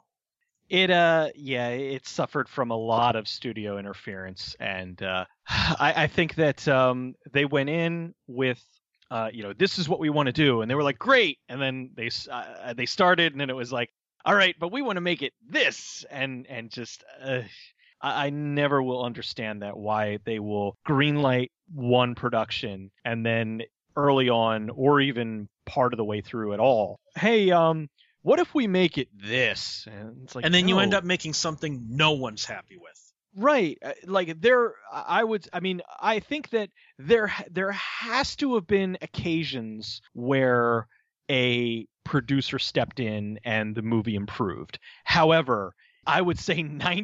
It suffered from a lot of studio interference, and I think that they went in with this is what we want to do, and they were like, great, and then they started, and then it was like, all right, but we want to make it this, and just I never will understand that, why they will greenlight one production and then early on, or even part of the way through at all, hey, what if we make it this? And it's like, and then you end up making something no one's happy with. Right. Like I think that there has to have been occasions where a producer stepped in and the movie improved. However, I would say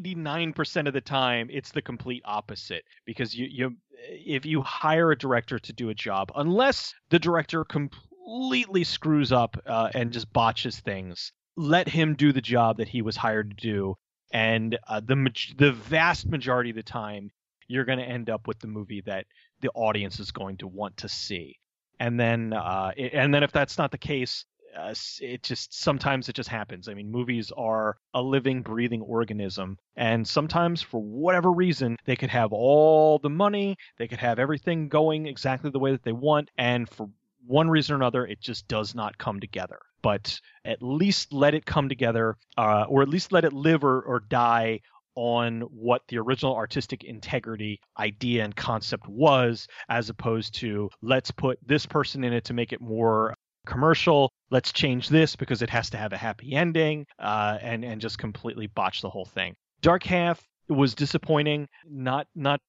99% of the time it's the complete opposite, because if you hire a director to do a job, unless the director completely screws up and just botches things, let him do the job that he was hired to do, and the vast majority of the time you're going to end up with the movie that the audience is going to want to see. And then if that's not the case, sometimes it just happens. I mean, movies are a living, breathing organism, and sometimes for whatever reason they could have all the money, they could have everything going exactly the way that they want, and for one reason or another it just does not come together. But at least let it come together, or at least let it live or die on what the original artistic integrity, idea, and concept was, as opposed to let's put this person in it to make it more commercial, let's change this because it has to have a happy ending, and just completely botch the whole thing. Dark Half was disappointing, not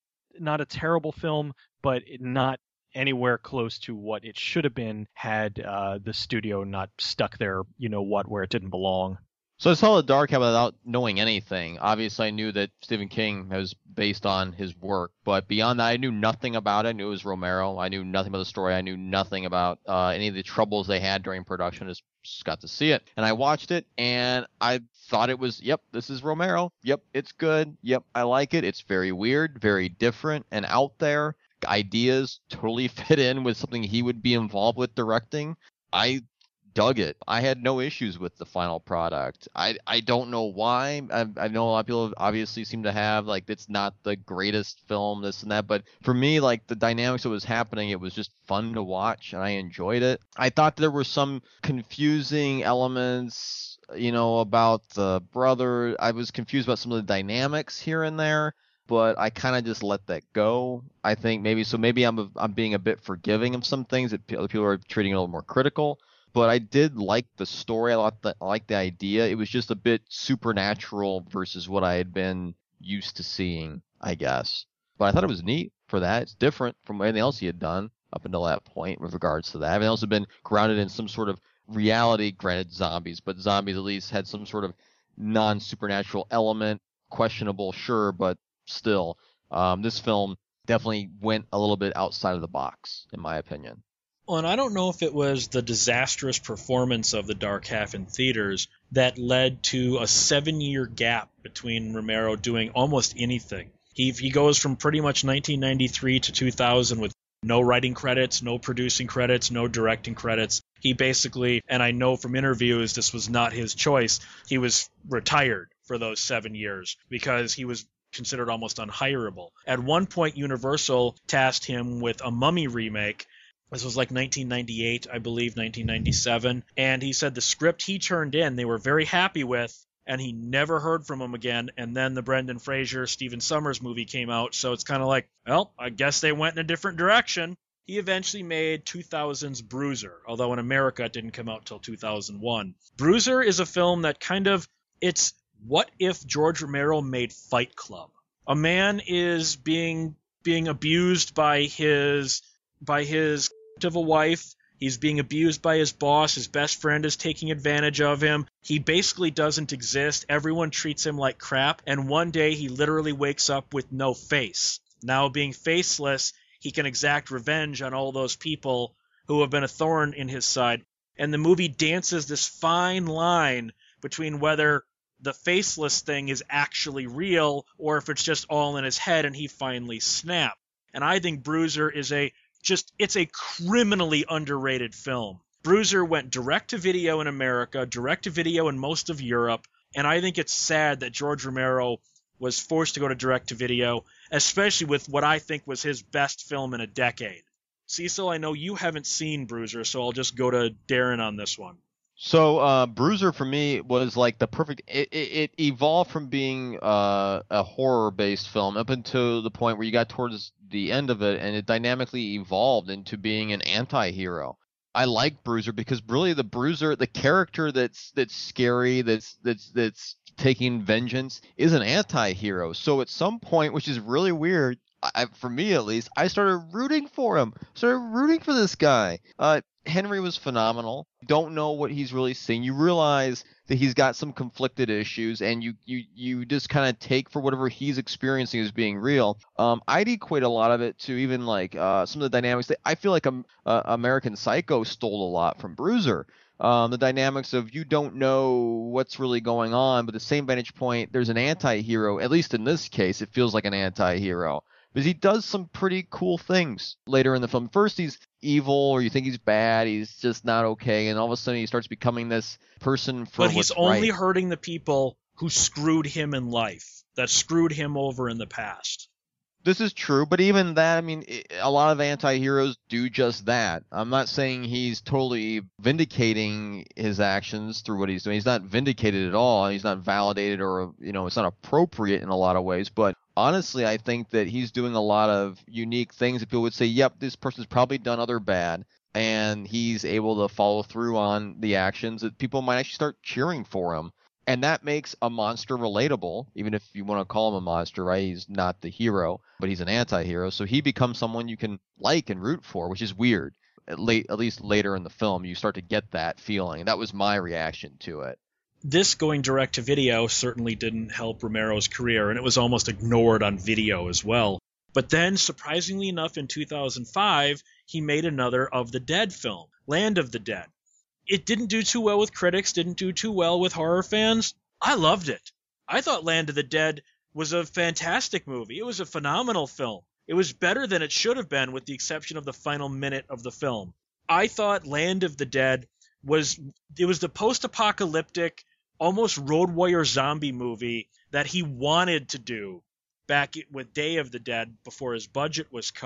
a terrible film, but not anywhere close to what it should have been had the studio not stuck there, where it didn't belong. So I saw The Dark Half without knowing anything. Obviously, I knew that Stephen King was based on his work, but beyond that, I knew nothing about it. I knew it was Romero. I knew nothing about the story. I knew nothing about any of the troubles they had during production. Just got to see it, and I watched it, and I thought it was, yep, this is Romero. Yep, it's good. Yep, I like it. It's very weird, very different, and out there. Ideas totally fit in with something he would be involved with directing. I dug it. I had no issues with the final product. I don't know why. I know a lot of people obviously seem to have, like, it's not the greatest film, this and that, but for me, like, the dynamics that was happening, it was just fun to watch, and I enjoyed it. I thought there were some confusing elements about the brother. I was confused about some of the dynamics here and there, but I kind of just let that go. I think maybe I'm being a bit forgiving of some things that other people are treating a little more critical. But I did like the story. I liked the idea. It was just a bit supernatural versus what I had been used to seeing, I guess. But I thought it was neat for that. It's different from anything else he had done up until that point with regards to that. Everything else had been grounded in some sort of reality, granted zombies, but zombies at least had some sort of non-supernatural element. Questionable, sure, but still. This film definitely went a little bit outside of the box, in my opinion. Well, and I don't know if it was the disastrous performance of The Dark Half in theaters that led to a 7-year gap between Romero doing almost anything. He goes from pretty much 1993 to 2000 with no writing credits, no producing credits, no directing credits. He basically, and I know from interviews this was not his choice, he was retired for those 7 years because he was considered almost unhireable. At one point, Universal tasked him with a Mummy remake. This was like 1998, I believe, 1997. And he said the script he turned in, they were very happy with, and he never heard from him again. And then the Brendan Fraser, Stephen Sommers movie came out, so it's kind of like, well, I guess they went in a different direction. He eventually made 2000's Bruiser, although in America it didn't come out till 2001. Bruiser is a film that it's what if George Romero made Fight Club? A man is being abused by his of a wife. He's being abused by his boss. His best friend is taking advantage of him. He basically doesn't exist. Everyone treats him like crap. And one day he literally wakes up with no face. Now, being faceless, he can exact revenge on all those people who have been a thorn in his side. And the movie dances this fine line between whether the faceless thing is actually real or if it's just all in his head and he finally snapped. And I think Bruiser is it's a criminally underrated film. Bruiser went direct to video in America, direct to video in most of Europe, and I think it's sad that George Romero was forced to go to direct to video, especially with what I think was his best film in a decade. Cecil, I know you haven't seen Bruiser, so I'll just go to Darren on this one. So Bruiser for me was like the perfect. It evolved from being a horror-based film up until the point where you got towards the end of it, and it dynamically evolved into being an anti-hero. I like Bruiser because really the Bruiser, the character that's scary, that's taking vengeance, is an anti-hero. So at some point, which is really weird, for me at least, I started rooting for him. Started rooting for this guy. Henry was phenomenal. Don't know what he's really seeing. You realize that he's got some conflicted issues, and you just kind of take for whatever he's experiencing as being real. I'd equate a lot of it to even like some of the dynamics that I feel like American Psycho stole a lot from Bruiser. The dynamics of you don't know what's really going on, but the same vantage point, there's an anti-hero. At least in this case, it feels like an anti-hero. Because he does some pretty cool things later in the film. First, he's evil, or you think he's bad, he's just not okay, and all of a sudden he starts becoming this person for what's right. But he's only hurting the people who screwed him in life, that screwed him over in the past. This is true, but even that, I mean, a lot of anti-heroes do just that. I'm not saying he's totally vindicating his actions through what he's doing. He's not vindicated at all. He's not validated, or, it's not appropriate in a lot of ways. But honestly, I think that he's doing a lot of unique things that people would say, yep, this person's probably done other bad. And he's able to follow through on the actions that people might actually start cheering for him. And that makes a monster relatable, even if you want to call him a monster, right? He's not the hero, but he's an anti-hero. So he becomes someone you can like and root for, which is weird. At least later in the film, you start to get that feeling. That was my reaction to it. This going direct to video certainly didn't help Romero's career, and it was almost ignored on video as well. But then, surprisingly enough, in 2005, he made another of the Dead film, Land of the Dead. It didn't do too well with critics, didn't do too well with horror fans. I loved it. I thought Land of the Dead was a fantastic movie. It was a phenomenal film. It was better than it should have been, with the exception of the final minute of the film. I thought Land of the Dead was the post-apocalyptic, almost Road Warrior zombie movie that he wanted to do back with Day of the Dead before his budget was cut.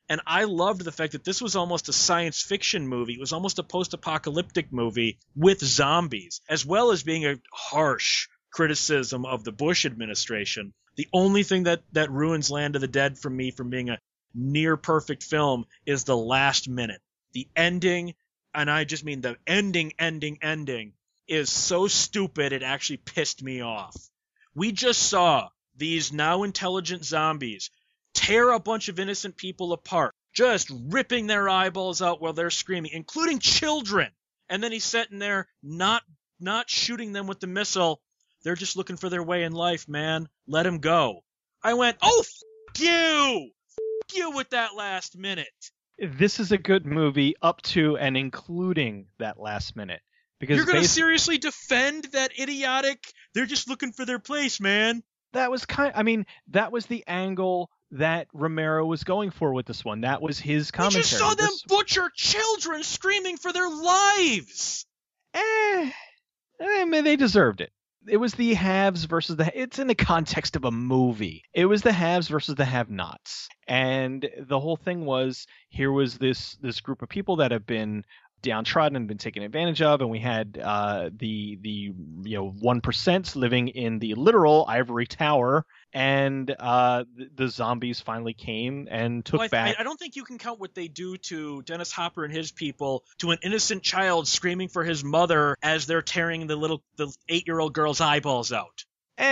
And I loved the fact that this was almost a science fiction movie. It was almost a post-apocalyptic movie with zombies, as well as being a harsh criticism of the Bush administration. The only thing that ruins Land of the Dead for me from being a near-perfect film is the last minute. The ending, and I just mean the ending, is so stupid it actually pissed me off. We just saw these now intelligent zombies tear a bunch of innocent people apart, just ripping their eyeballs out while they're screaming, including children. And then he's sitting there not shooting them with the missile. They're just looking for their way in life, man. Let them go. I went, oh, f*** you! F*** you with that last minute. This is a good movie up to and including that last minute. Because you're going to seriously defend that idiotic, they're just looking for their place, man. That was that was the angle that Romero was going for with this one. That was his commentary. We just saw them butcher children screaming for their lives. They deserved it. It was the haves versus it's in the context of a movie. It was the haves versus the have-nots. And the whole thing was, here was this group of people that have been downtrodden and been taken advantage of, and we had the 1% living in the literal ivory tower, and the zombies finally came and took back. I don't think you can count what they do to Dennis Hopper and his people to an innocent child screaming for his mother as they're tearing the 8-year-old girl's eyeballs out.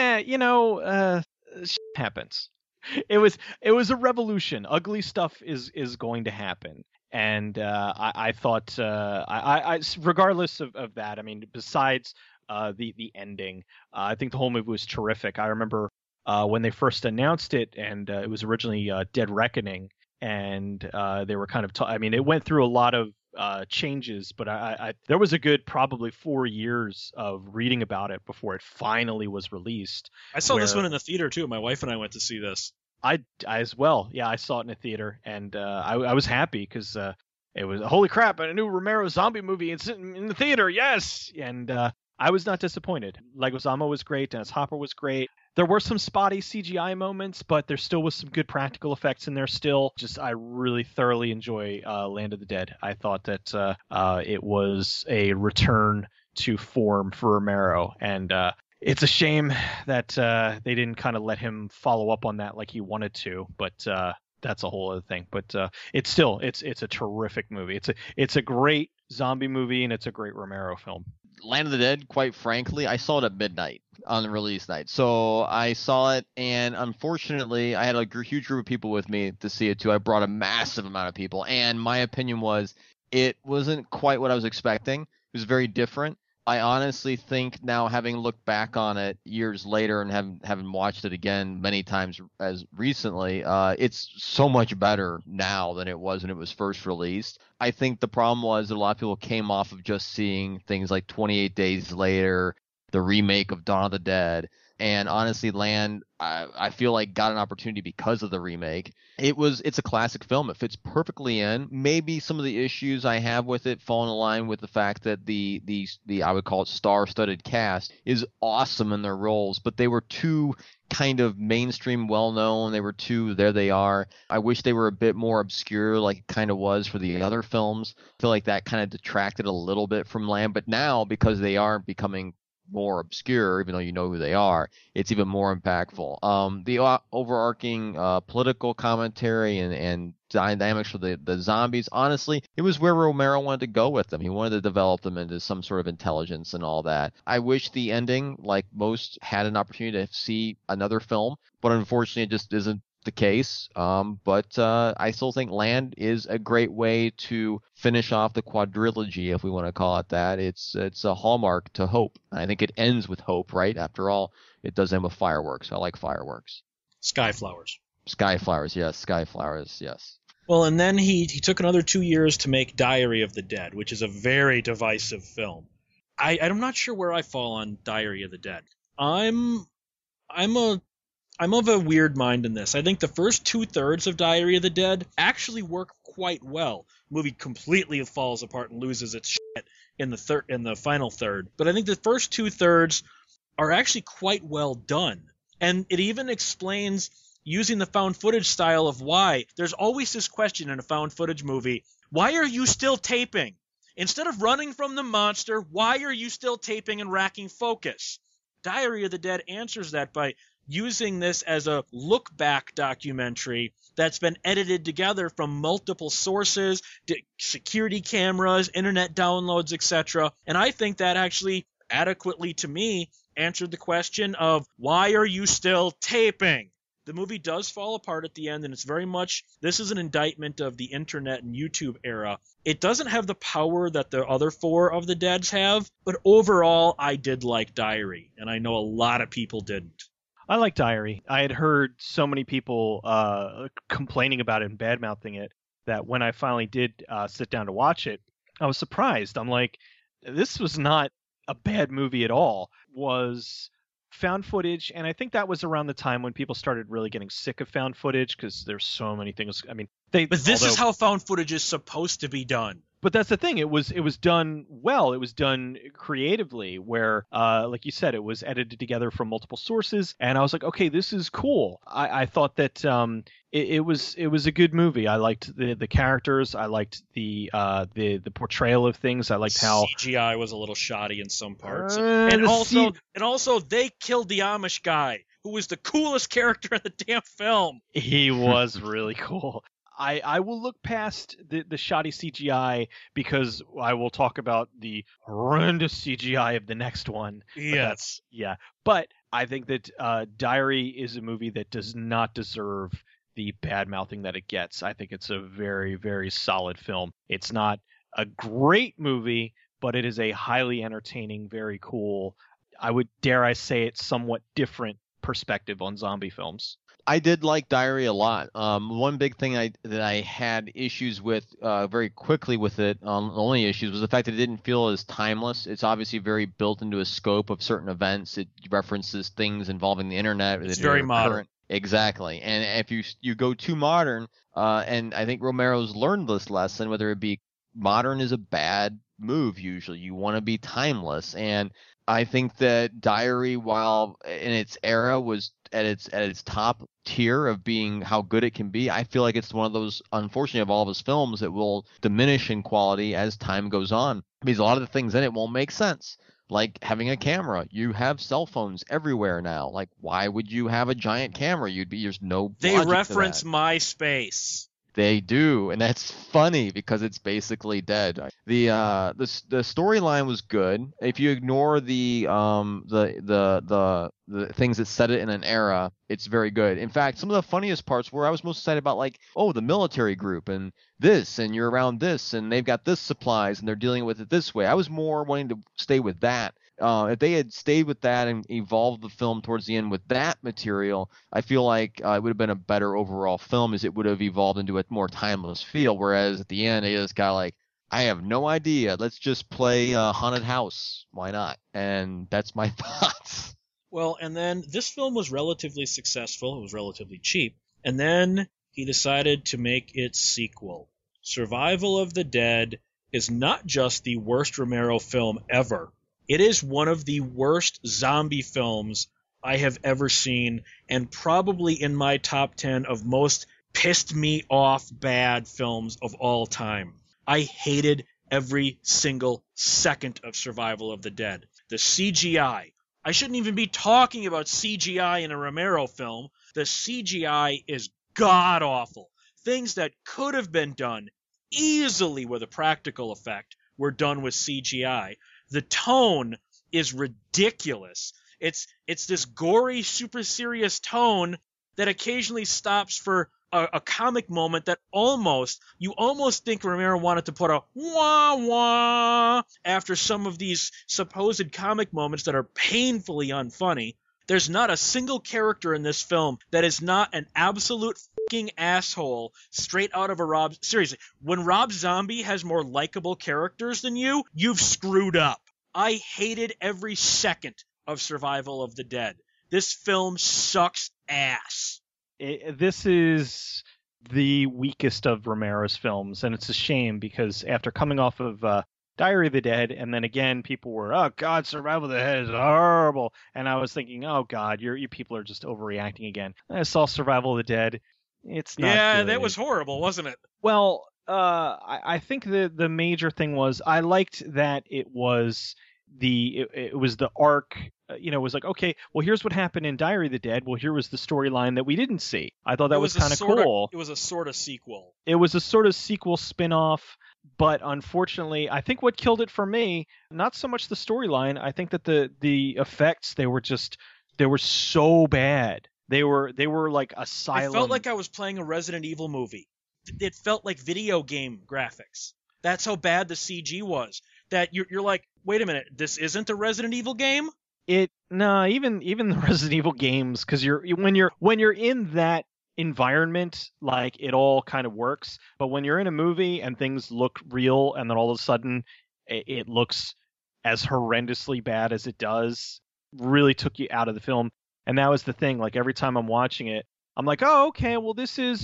Shit happens. It was a revolution. Ugly stuff is going to happen. And I thought, regardless of that, I mean, besides the ending, I think the whole movie was terrific. I remember when they first announced it, and it was originally Dead Reckoning, and they were kind of, it went through a lot of changes, but there was a good probably 4 years of reading about it before it finally was released. I saw this one in the theater too. My wife and I went to see this. I as well. Yeah, I saw it in a theater, and I was happy because it was, holy crap, a new Romero zombie movie. It's in the theater, yes! And I was not disappointed. Leguizamo was great. Dennis Hopper was great. There were some spotty CGI moments, but there still was some good practical effects in there still. I really thoroughly enjoy Land of the Dead. I thought that it was a return to form for Romero, and it's a shame that they didn't kind of let him follow up on that like he wanted to, but that's a whole other thing. But it's a terrific movie. It's a great zombie movie, and it's a great Romero film. Land of the Dead, quite frankly, I saw it at midnight on the release night. So I saw it, and unfortunately, I had a huge group of people with me to see it too. I brought a massive amount of people, and my opinion was it wasn't quite what I was expecting. It was very different. I honestly think now, having looked back on it years later and having watched it again many times as recently, it's so much better now than it was when it was first released. I think the problem was that a lot of people came off of just seeing things like 28 Days Later, the remake of Dawn of the Dead, and honestly, Land, I feel like got an opportunity because of the remake. It's a classic film. It fits perfectly in. Maybe some of the issues I have with it fall in line with the fact that the I would call it star-studded cast is awesome in their roles, but they were too kind of mainstream, well-known. They were too, there they are. I wish they were a bit more obscure like it kind of was for the other films. I feel like that kind of detracted a little bit from Land, but now because they are becoming more obscure, even though you know who they are, it's even more impactful. The overarching political commentary and dynamics for the zombies, honestly, it was where Romero wanted to go with them. He wanted to develop them into some sort of intelligence and all that. I wish the ending, like most, had an opportunity to see another film, but unfortunately it just isn't the case. But I still think Land is a great way to finish off the quadrilogy, if we want to call it that. It's a hallmark to hope. I think it ends with hope, right? After all, it does end with fireworks. I like fireworks. Skyflowers, yes. Well, and then he took another 2 years to make Diary of the Dead, which is a very divisive film. I'm not sure where I fall on Diary of the Dead. I'm of a weird mind in this. I think the first 2/3 of Diary of the Dead actually work quite well. The movie completely falls apart and loses its shit in the final third. But I think the first 2/3 are actually quite well done. And it even explains using the found footage style of why. There's always this question in a found footage movie, why are you still taping? Instead of running from the monster, why are you still taping and racking focus? Diary of the Dead answers that by using this as a look-back documentary that's been edited together from multiple sources, security cameras, internet downloads, etc. And I think that actually adequately, to me, answered the question of why are you still taping? The movie does fall apart at the end, and it's very much, this is an indictment of the internet and YouTube era. It doesn't have the power that the other four of the Deads have, but overall, I did like Diary, and I know a lot of people didn't. I like Diary. I had heard so many people complaining about it and bad-mouthing it that when I finally did sit down to watch it, I was surprised. I'm like, this was not a bad movie at all. Was found footage, and I think that was around the time when people started really getting sick of found footage because there's so many things. I mean, but this is how found footage is supposed to be done. But that's the thing. It was done well. It was done creatively, where, like you said, it was edited together from multiple sources, and I was like, okay, this is cool. I thought that it was a good movie. I liked the characters. I liked the portrayal of things. I liked how CGI was a little shoddy in some parts, and also they killed the Amish guy, who was the coolest character in the damn film. He was really cool. I will look past the shoddy CGI because I will talk about the horrendous CGI of the next one. Yes. But I think that Diary is a movie that does not deserve the bad-mouthing that it gets. I think it's a very, very solid film. It's not a great movie, but it is a highly entertaining, very cool, dare I say it, somewhat different perspective on zombie films. I did like Diary a lot. One big thing that I had issues with very quickly with it, the only issues, was the fact that it didn't feel as timeless. It's obviously very built into a scope of certain events. It references things involving the internet. It's very modern. Exactly. And if you go too modern, and I think Romero's learned this lesson, whether it be modern is a bad move usually. You want to be timeless. And I think that Diary, while in its era was at its top tier of being how good it can be, I feel like it's one of those, unfortunately, of all of his films that will diminish in quality as time goes on, because a lot of the things in it won't make sense. Like having a camera. You have cell phones everywhere now. Like, why would you have a giant camera? There's no They logic reference to that. MySpace. They do, and that's funny because it's basically dead. The storyline was good. If you ignore the things that set it in an era, it's very good. In fact, some of the funniest parts were I was most excited about, like, oh, the military group and this, and you're around this, and they've got this supplies, and they're dealing with it this way. I was more wanting to stay with that. If they had stayed with that and evolved the film towards the end with that material, I feel like it would have been a better overall film, as it would have evolved into a more timeless feel. Whereas at the end, they just got like, I have no idea. Let's just play Haunted House. Why not? And that's my thoughts. Well, and then this film was relatively successful. It was relatively cheap. And then he decided to make its sequel. Survival of the Dead is not just the worst Romero film ever. It is one of the worst zombie films I have ever seen, and probably in my top 10 of most pissed me off bad films of all time. I hated every single second of Survival of the Dead. The CGI. I shouldn't even be talking about CGI in a Romero film. The CGI is god-awful. Things that could have been done easily with a practical effect were done with CGI. The tone is ridiculous. It's this gory, super serious tone that occasionally stops for a comic moment that you almost think Romero wanted to put a wah wah after some of these supposed comic moments that are painfully unfunny. There's not a single character in this film that is not an absolute fucking asshole straight out of a Rob. Seriously, when Rob Zombie has more likable characters than you, you've screwed up. I hated every second of Survival of the Dead. This film sucks ass. This is the weakest of Romero's films, and it's a shame because after coming off of Diary of the Dead, and then again people were, oh God, Survival of the Dead is horrible, and I was thinking, oh God, you people are just overreacting again. I saw Survival of the Dead. It's not Yeah, good. that was horrible, wasn't it? Well, I think the major thing was I liked that it was it was the arc. It was like, okay, well, here's what happened in Diary of the Dead. Well, here was the storyline that we didn't see. I thought that was kind of cool. It was a sort of sequel. It was a sort of sequel spin-off, but unfortunately, I think what killed it for me, not so much the storyline. I think that the effects, they were so bad. They were like Asylum. I felt like I was playing a Resident Evil movie. It felt like video game graphics. That's how bad the CG was. That you're like, wait a minute, this isn't a Resident Evil game? Even the Resident Evil games, because when you're in that environment, like, it all kind of works. But when you're in a movie and things look real, and then all of a sudden it looks as horrendously bad as it does, really took you out of the film. And that was the thing. Like, every time I'm watching it, I'm like, oh, okay, well,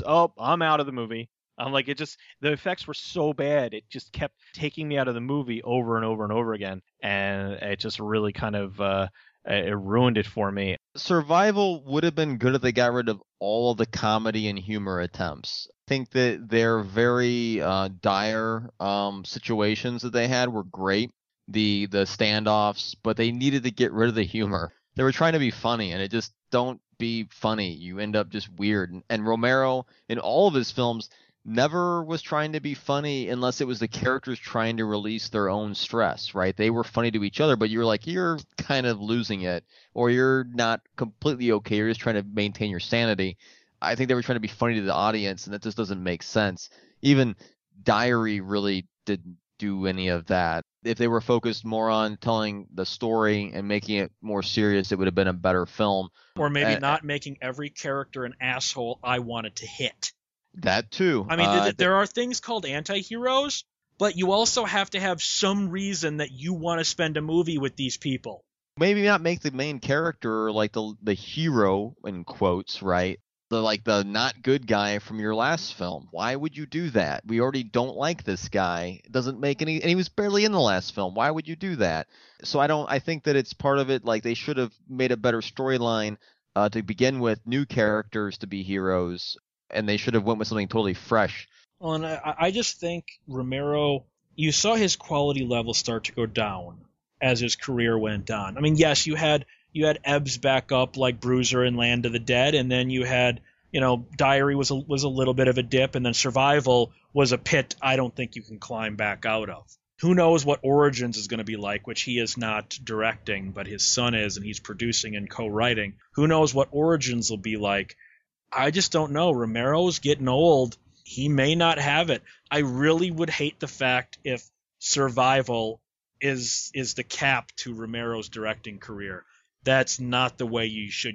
I'm out of the movie. I'm like, the effects were so bad, it just kept taking me out of the movie over and over and over again. And it just really kind of, it ruined it for me. Survival would have been good if they got rid of all of the comedy and humor attempts. I think that their very dire situations that they had were great, the standoffs, but they needed to get rid of the humor. They were trying to be funny, and it just don't be funny. You end up just weird. And Romero, in all of his films, never was trying to be funny unless it was the characters trying to release their own stress, right? They were funny to each other, but you're like, you're kind of losing it, or you're not completely okay. You're just trying to maintain your sanity. I think they were trying to be funny to the audience, and that just doesn't make sense. Even Diary really didn't do any of that. If they were focused more on telling the story and making it more serious, it would have been a better film. Or maybe not making every character an asshole I wanted to hit. That too. I mean, there are things called anti-heroes, but you also have to have some reason that you want to spend a movie with these people. Maybe not make the main character like the hero, in quotes, right? The not good guy from your last film. Why would you do that? We already don't like this guy. It doesn't make any, and he was barely in the last film. Why would you do that? So I think that it's part of it. Like, they should have made a better storyline to begin with, new characters to be heroes, and they should have went with something totally fresh. Well, and I just think Romero, you saw his quality level start to go down as his career went on. I mean, yes, you had ebbs back up like Bruiser and Land of the Dead, and then you had, Diary was a little bit of a dip, and then Survival was a pit I don't think you can climb back out of. Who knows what Origins is going to be like, which he is not directing, but his son is, and he's producing and co-writing. Who knows what Origins will be like? I just don't know. Romero's getting old. He may not have it. I really would hate the fact if Survival is the cap to Romero's directing career. That's not the way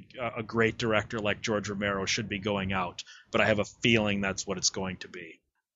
a great director like George Romero should be going out. But I have a feeling that's what it's going to be.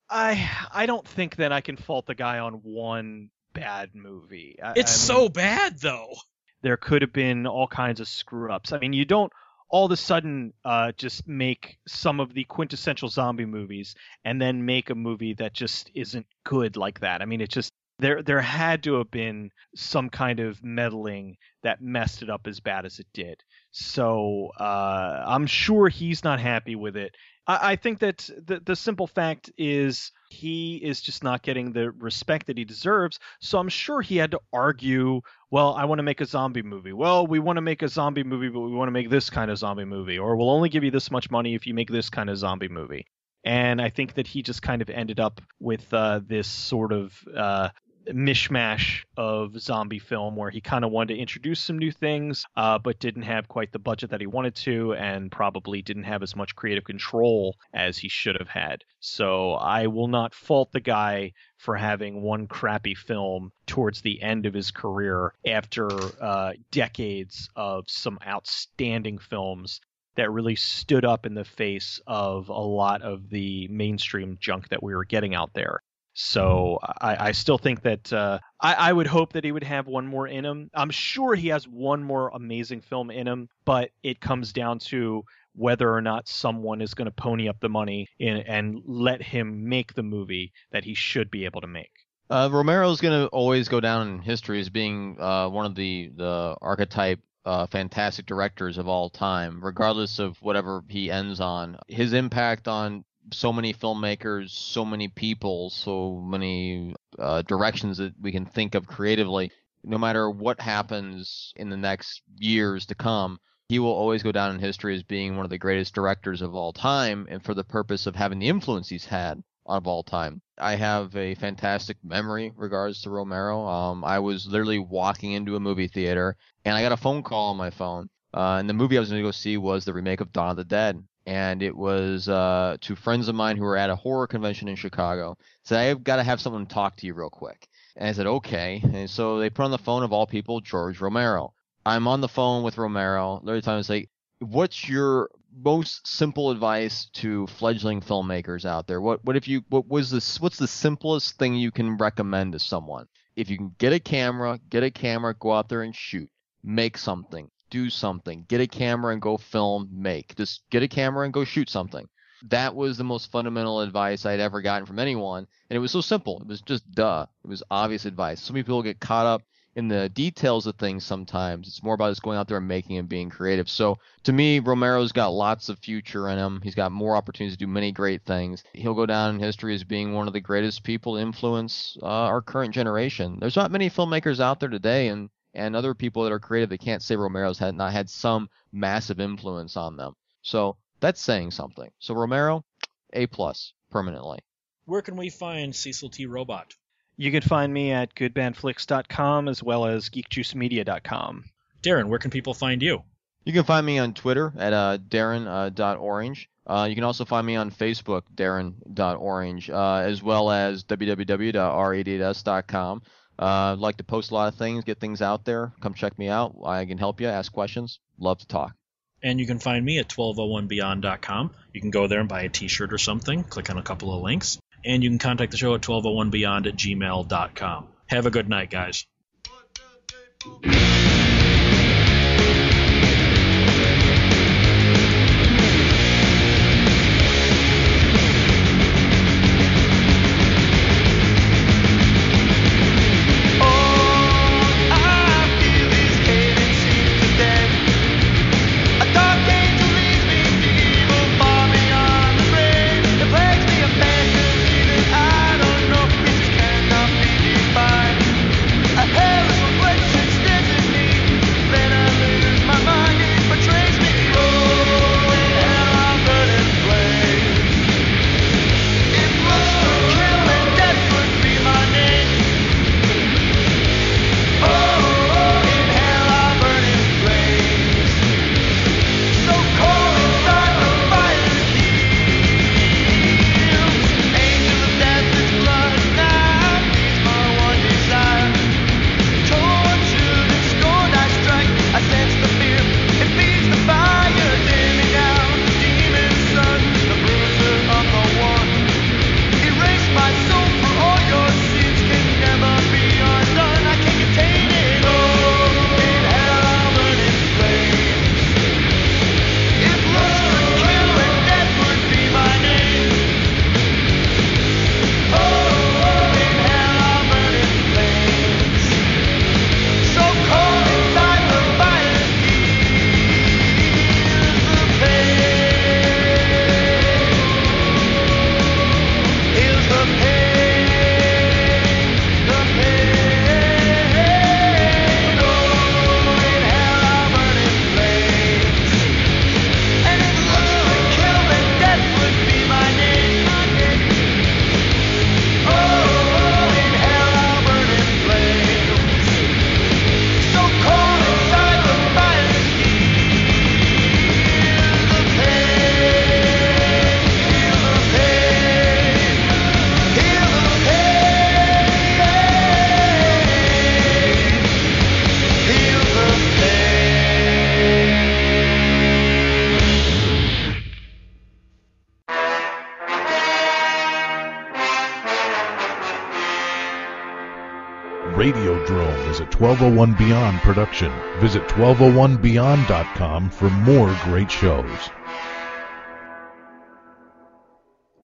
I don't think that I can fault the guy on one bad movie. It's so bad, though. There could have been all kinds of screw-ups. I mean, you don't all of a sudden just make some of the quintessential zombie movies and then make a movie that just isn't good like that. I mean, it just there had to have been some kind of meddling that messed it up as bad as it did. So I'm sure he's not happy with it. I think that the simple fact is he is just not getting the respect that he deserves. So I'm sure he had to argue, well, I want to make a zombie movie. Well, we want to make a zombie movie, but we want to make this kind of zombie movie. Or we'll only give you this much money if you make this kind of zombie movie. And I think that he just kind of ended up with this sort of mishmash of zombie film where he kind of wanted to introduce some new things, but didn't have quite the budget that he wanted to, and probably didn't have as much creative control as he should have had. So I will not fault the guy for having one crappy film towards the end of his career after decades of some outstanding films that really stood up in the face of a lot of the mainstream junk that we were getting out there. So I still think that I would hope that he would have one more in him. I'm sure he has one more amazing film in him, but it comes down to whether or not someone is going to pony up the money and let him make the movie that he should be able to make. Romero's going to always go down in history as being one of the archetype fantastic directors of all time, regardless of whatever he ends on. His impact on so many filmmakers, so many people, so many directions that we can think of creatively, no matter what happens in the next years to come, he will always go down in history as being one of the greatest directors of all time, and for the purpose of having the influence he's had of all time. I have a fantastic memory regards to Romero. I was literally walking into a movie theater, and I got a phone call on my phone. And the movie I was going to go see was the remake of Dawn of the Dead. And it was two friends of mine who were at a horror convention in Chicago. Said, I've got to have someone talk to you real quick. And I said, okay. And so they put on the phone, of all people, George Romero. I'm on the phone with Romero. Every time it's like, what's your most simple advice to fledgling filmmakers out there? What's the simplest thing you can recommend to someone? If you can get a camera, go out there and shoot. Make something. Do something. Get a camera and go film, make. Just get a camera and go shoot something. That was the most fundamental advice I'd ever gotten from anyone. And it was so simple. It was just duh. It was obvious advice. So many people get caught up in the details of things sometimes. It's more about just going out there and making and being creative. So to me, Romero's got lots of future in him. He's got more opportunities to do many great things. He'll go down in history as being one of the greatest people to influence our current generation. There's not many filmmakers out there today and other people that are creative that can't say Romero's not had some massive influence on them. So that's saying something. So Romero, A+ permanently. Where can we find Cecil T. Robot? You can find me at goodbandflix.com as well as geekjuicemedia.com. Darren, where can people find you? You can find me on Twitter at Darren.Orange. You can also find me on Facebook, Darren.Orange, as well as www.r88s.com. I'd like to post a lot of things, get things out there. Come check me out. I can help you, ask questions. Love to talk. And you can find me at 1201beyond.com. You can go there and buy a t-shirt or something. Click on a couple of links. And you can contact the show at 1201beyond@gmail.com. Have a good night, guys. Radiodrome is a 1201 Beyond production. Visit 1201beyond.com for more great shows.